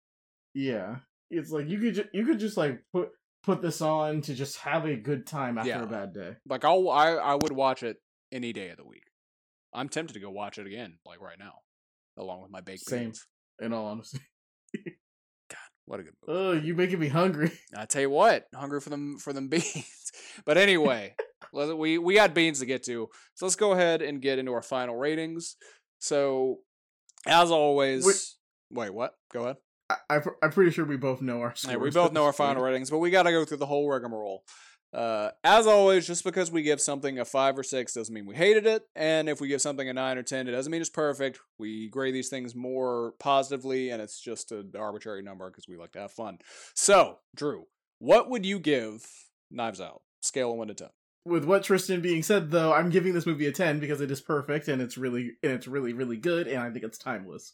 Yeah, it's like you could ju- you could just like put put this on to just have a good time after yeah. a bad day. Like I'll I I would watch it any day of the week. I'm tempted to go watch it again, like right now, along with my baked Same. beans. In all honesty. God, what a good movie. Oh, you making me hungry. I tell you what, hungry for them for them beans. But anyway, we we got beans to get to. So let's go ahead and get into our final ratings. So, as always, wait, wait what? Go ahead. I, I, I'm pretty sure we both know our scores. Yeah, we both know our final ratings, but we got to go through the whole rigmarole. Uh, as always, just because we give something a five or six doesn't mean we hated it, and if we give something a nine or ten, it doesn't mean it's perfect. We grade these things more positively, and it's just an arbitrary number because we like to have fun. So, Drew, what would you give Knives Out? Scale of one to ten. With what Tristan being said, though, I'm giving this movie a ten because it is perfect and it's really and it's really really good, and I think it's timeless.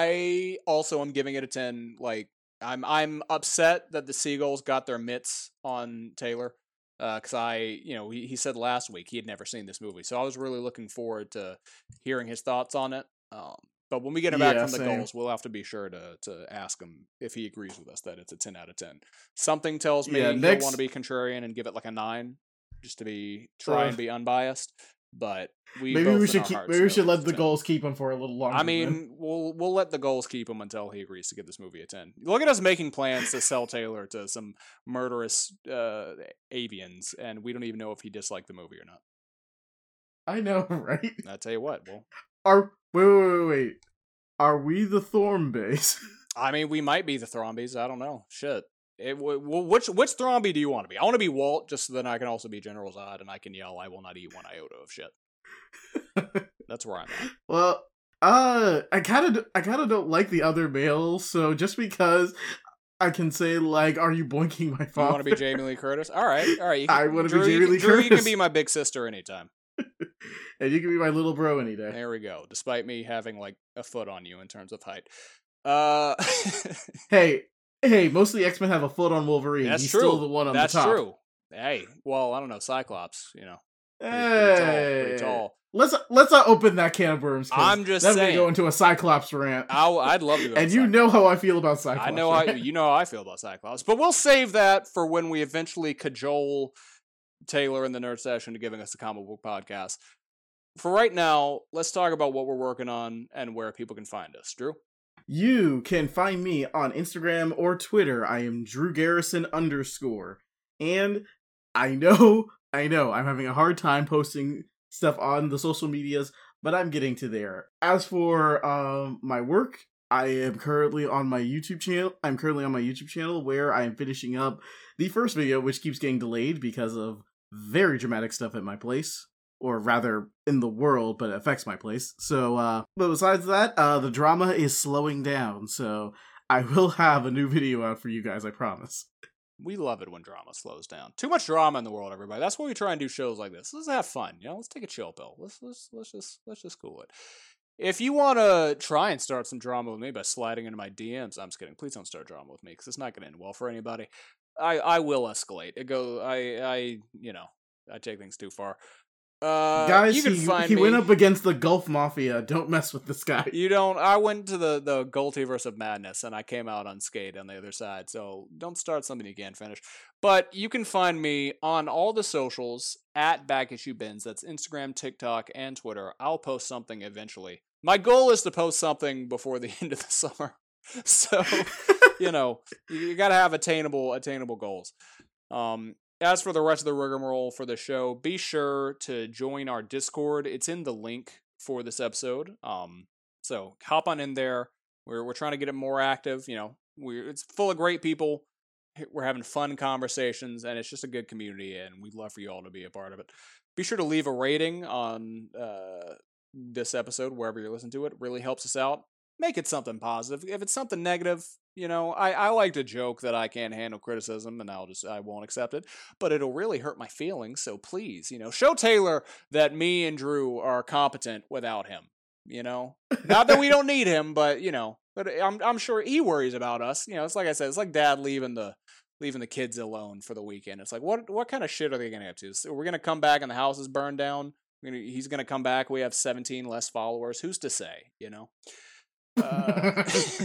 I also am giving it a ten. Like I'm I'm upset that the Seagulls got their mitts on Taylor. Because uh, I, you know, he, he said last week he had never seen this movie. So I was really looking forward to hearing his thoughts on it. Um, but when we get him back yeah, from the same. goals, we'll have to be sure to to ask him if he agrees with us that it's a ten out of ten. Something tells me yeah, he'll next... want to be contrarian and give it like a nine, just to be try uh, and be unbiased. but we maybe both we in should our keep. hearts Maybe we know should that let it's the a ten. goals keep him for a little longer. I mean, then. we'll we'll let the goals keep him until he agrees to give this movie a ten. Look at us making plans to sell Taylor to some murderous uh, avians, and we don't even know if he disliked the movie or not. I know, right? I tell you what, well, Are wait, wait, wait, wait. Are we the Thornbase? I mean, we might be the Thrombies. I don't know. Shit. It, well, which which Thromby do you want to be? I want to be Walt, just so then I can also be General Zod, and I can yell, "I will not eat one iota of shit." That's where I'm at. Well, uh, I kind of, I kind of don't like the other males. So just because I can say like, "Are you boinking my father?" You want to be Jamie Lee Curtis? All right, all right. You can, I want to Drew, be Jamie you, Lee Drew, Curtis. you can be my big sister anytime. And you can be my little bro any day. There we go. Despite me having like a foot on you in terms of height. Uh, hey, hey, most of the X-Men have a foot on Wolverine. that's He's true. still the one on that's the top. true. Hey, well, I don't know. Cyclops, you know, pretty, Hey, pretty tall. Pretty tall. Let's let's not open that can of worms. I'm just then saying. we go into a Cyclops rant. I'll, I'd love to go. And with you Cyclops. know how I feel about Cyclops. I know how right? you know how I feel about Cyclops, but we'll save that for when we eventually cajole Taylor and the Nerd Session to giving us a comic book podcast. For right now, let's talk about what we're working on and where people can find us. Drew? You can find me on Instagram or Twitter. I am Drew Garrison underscore. And I know, I know, I'm having a hard time posting stuff on the social medias, but I'm getting to there. As for um my work, I am currently on my YouTube channel. I'm currently on my YouTube channel where I am finishing up the first video, which keeps getting delayed because of very dramatic stuff at my place. Or rather, in the world, but it affects my place. So, uh, but besides that, uh, the drama is slowing down, so I will have a new video out for you guys, I promise. We love it when drama slows down. Too much drama in the world, everybody. That's why we try and do shows like this. Let's have fun, you know? Let's take a chill pill. Let's let's let's just let's just cool it. If you want to try and start some drama with me by sliding into my D Ms, I'm just kidding. Please don't start drama with me because it's not going to end well for anybody. I I will escalate. It go. I I you know I take things too far. Uh, Guys, you can he, find he me. went up against the Gulf Mafia. Don't mess with this guy. You don't. I went to the the Gultiverse of Madness, and I came out unscathed on the other side. So don't start something you can't finish. But you can find me on all the socials at Back Issue Bins. That's Instagram, TikTok, and Twitter. I'll post something eventually. My goal is to post something before the end of the summer. So you know you, you got to have attainable attainable goals. Um. As for the rest of the rigmarole for the show, be sure to join our Discord. It's in the link for this episode. Um, so hop on in there. We're we're trying to get it more active. You know, we it's full of great people. We're having fun conversations, and it's just a good community. And we'd love for you all to be a part of it. Be sure to leave a rating on uh, this episode wherever you're listening to it. It really helps us out. Make it something positive. If it's something negative, you know, I, I like to joke that I can't handle criticism and I'll just, I won't accept it, but it'll really hurt my feelings. So please, you know, show Taylor that me and Drew are competent without him, you know, not that we don't need him, but you know, but I'm, I'm sure he worries about us. You know, it's like I said, it's like dad leaving the, leaving the kids alone for the weekend. It's like, what, what kind of shit are they going to have to? So we're going to come back and the house is burned down. We're gonna, he's going to come back. We have seventeen less followers. Who's to say, you know? Uh,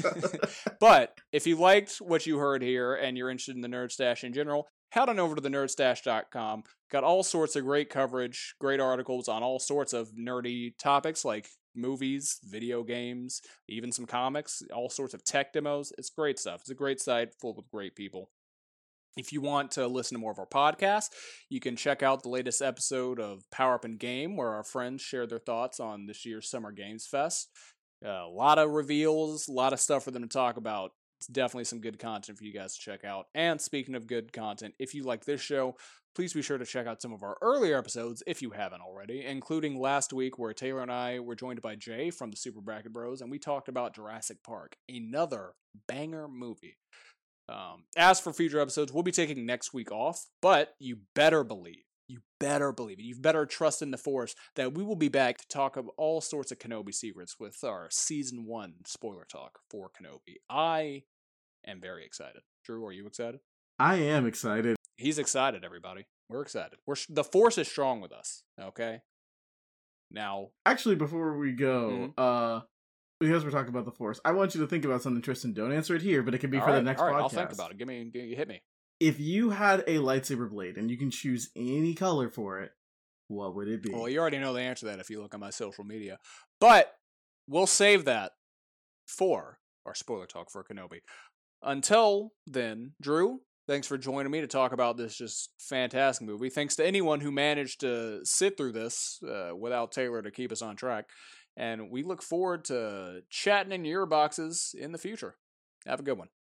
but if you liked what you heard here and you're interested in the Nerd Stash in general, head on over to the nerd stash dot com. Got all sorts of great coverage, great articles on all sorts of nerdy topics like movies, video games, even some comics, all sorts of tech demos. It's great stuff. It's a great site full of great people. If you want to listen to more of our podcast, you can check out the latest episode of Power Up and Game, where our friends share their thoughts on this year's Summer Games Fest. Uh, a lot of reveals, a lot of stuff for them to talk about. It's definitely some good content for you guys to check out. And speaking of good content, if you like this show, please be sure to check out some of our earlier episodes if you haven't already, including last week where Taylor and I were joined by Jay from the Super Bracket Bros, and we talked about Jurassic Park, another banger movie. Um, as for future episodes, we'll be taking next week off, but you better believe, you better believe it, you better trust in the Force that we will be back to talk of all sorts of Kenobi secrets with our season one spoiler talk for Kenobi. I am very excited. Drew, are you excited? I am excited. He's excited, everybody. We're excited. We're the Force is strong with us. Okay. Now, actually, before we go, mm-hmm. uh, because we're talking about the Force, I want you to think about something, Tristan. Don't answer it here, but it can be all for right, the next all right, podcast. I'll think about it. Give me, give, hit me. If you had a lightsaber blade and you can choose any color for it, What would it be? Well, you already know the answer to that if you look on my social media. But we'll save that for our spoiler talk for Kenobi. Until then, Drew, thanks for joining me to talk about this just fantastic movie. Thanks to anyone who managed to sit through this uh, without Taylor to keep us on track. And we look forward to chatting in your boxes in the future. Have a good one.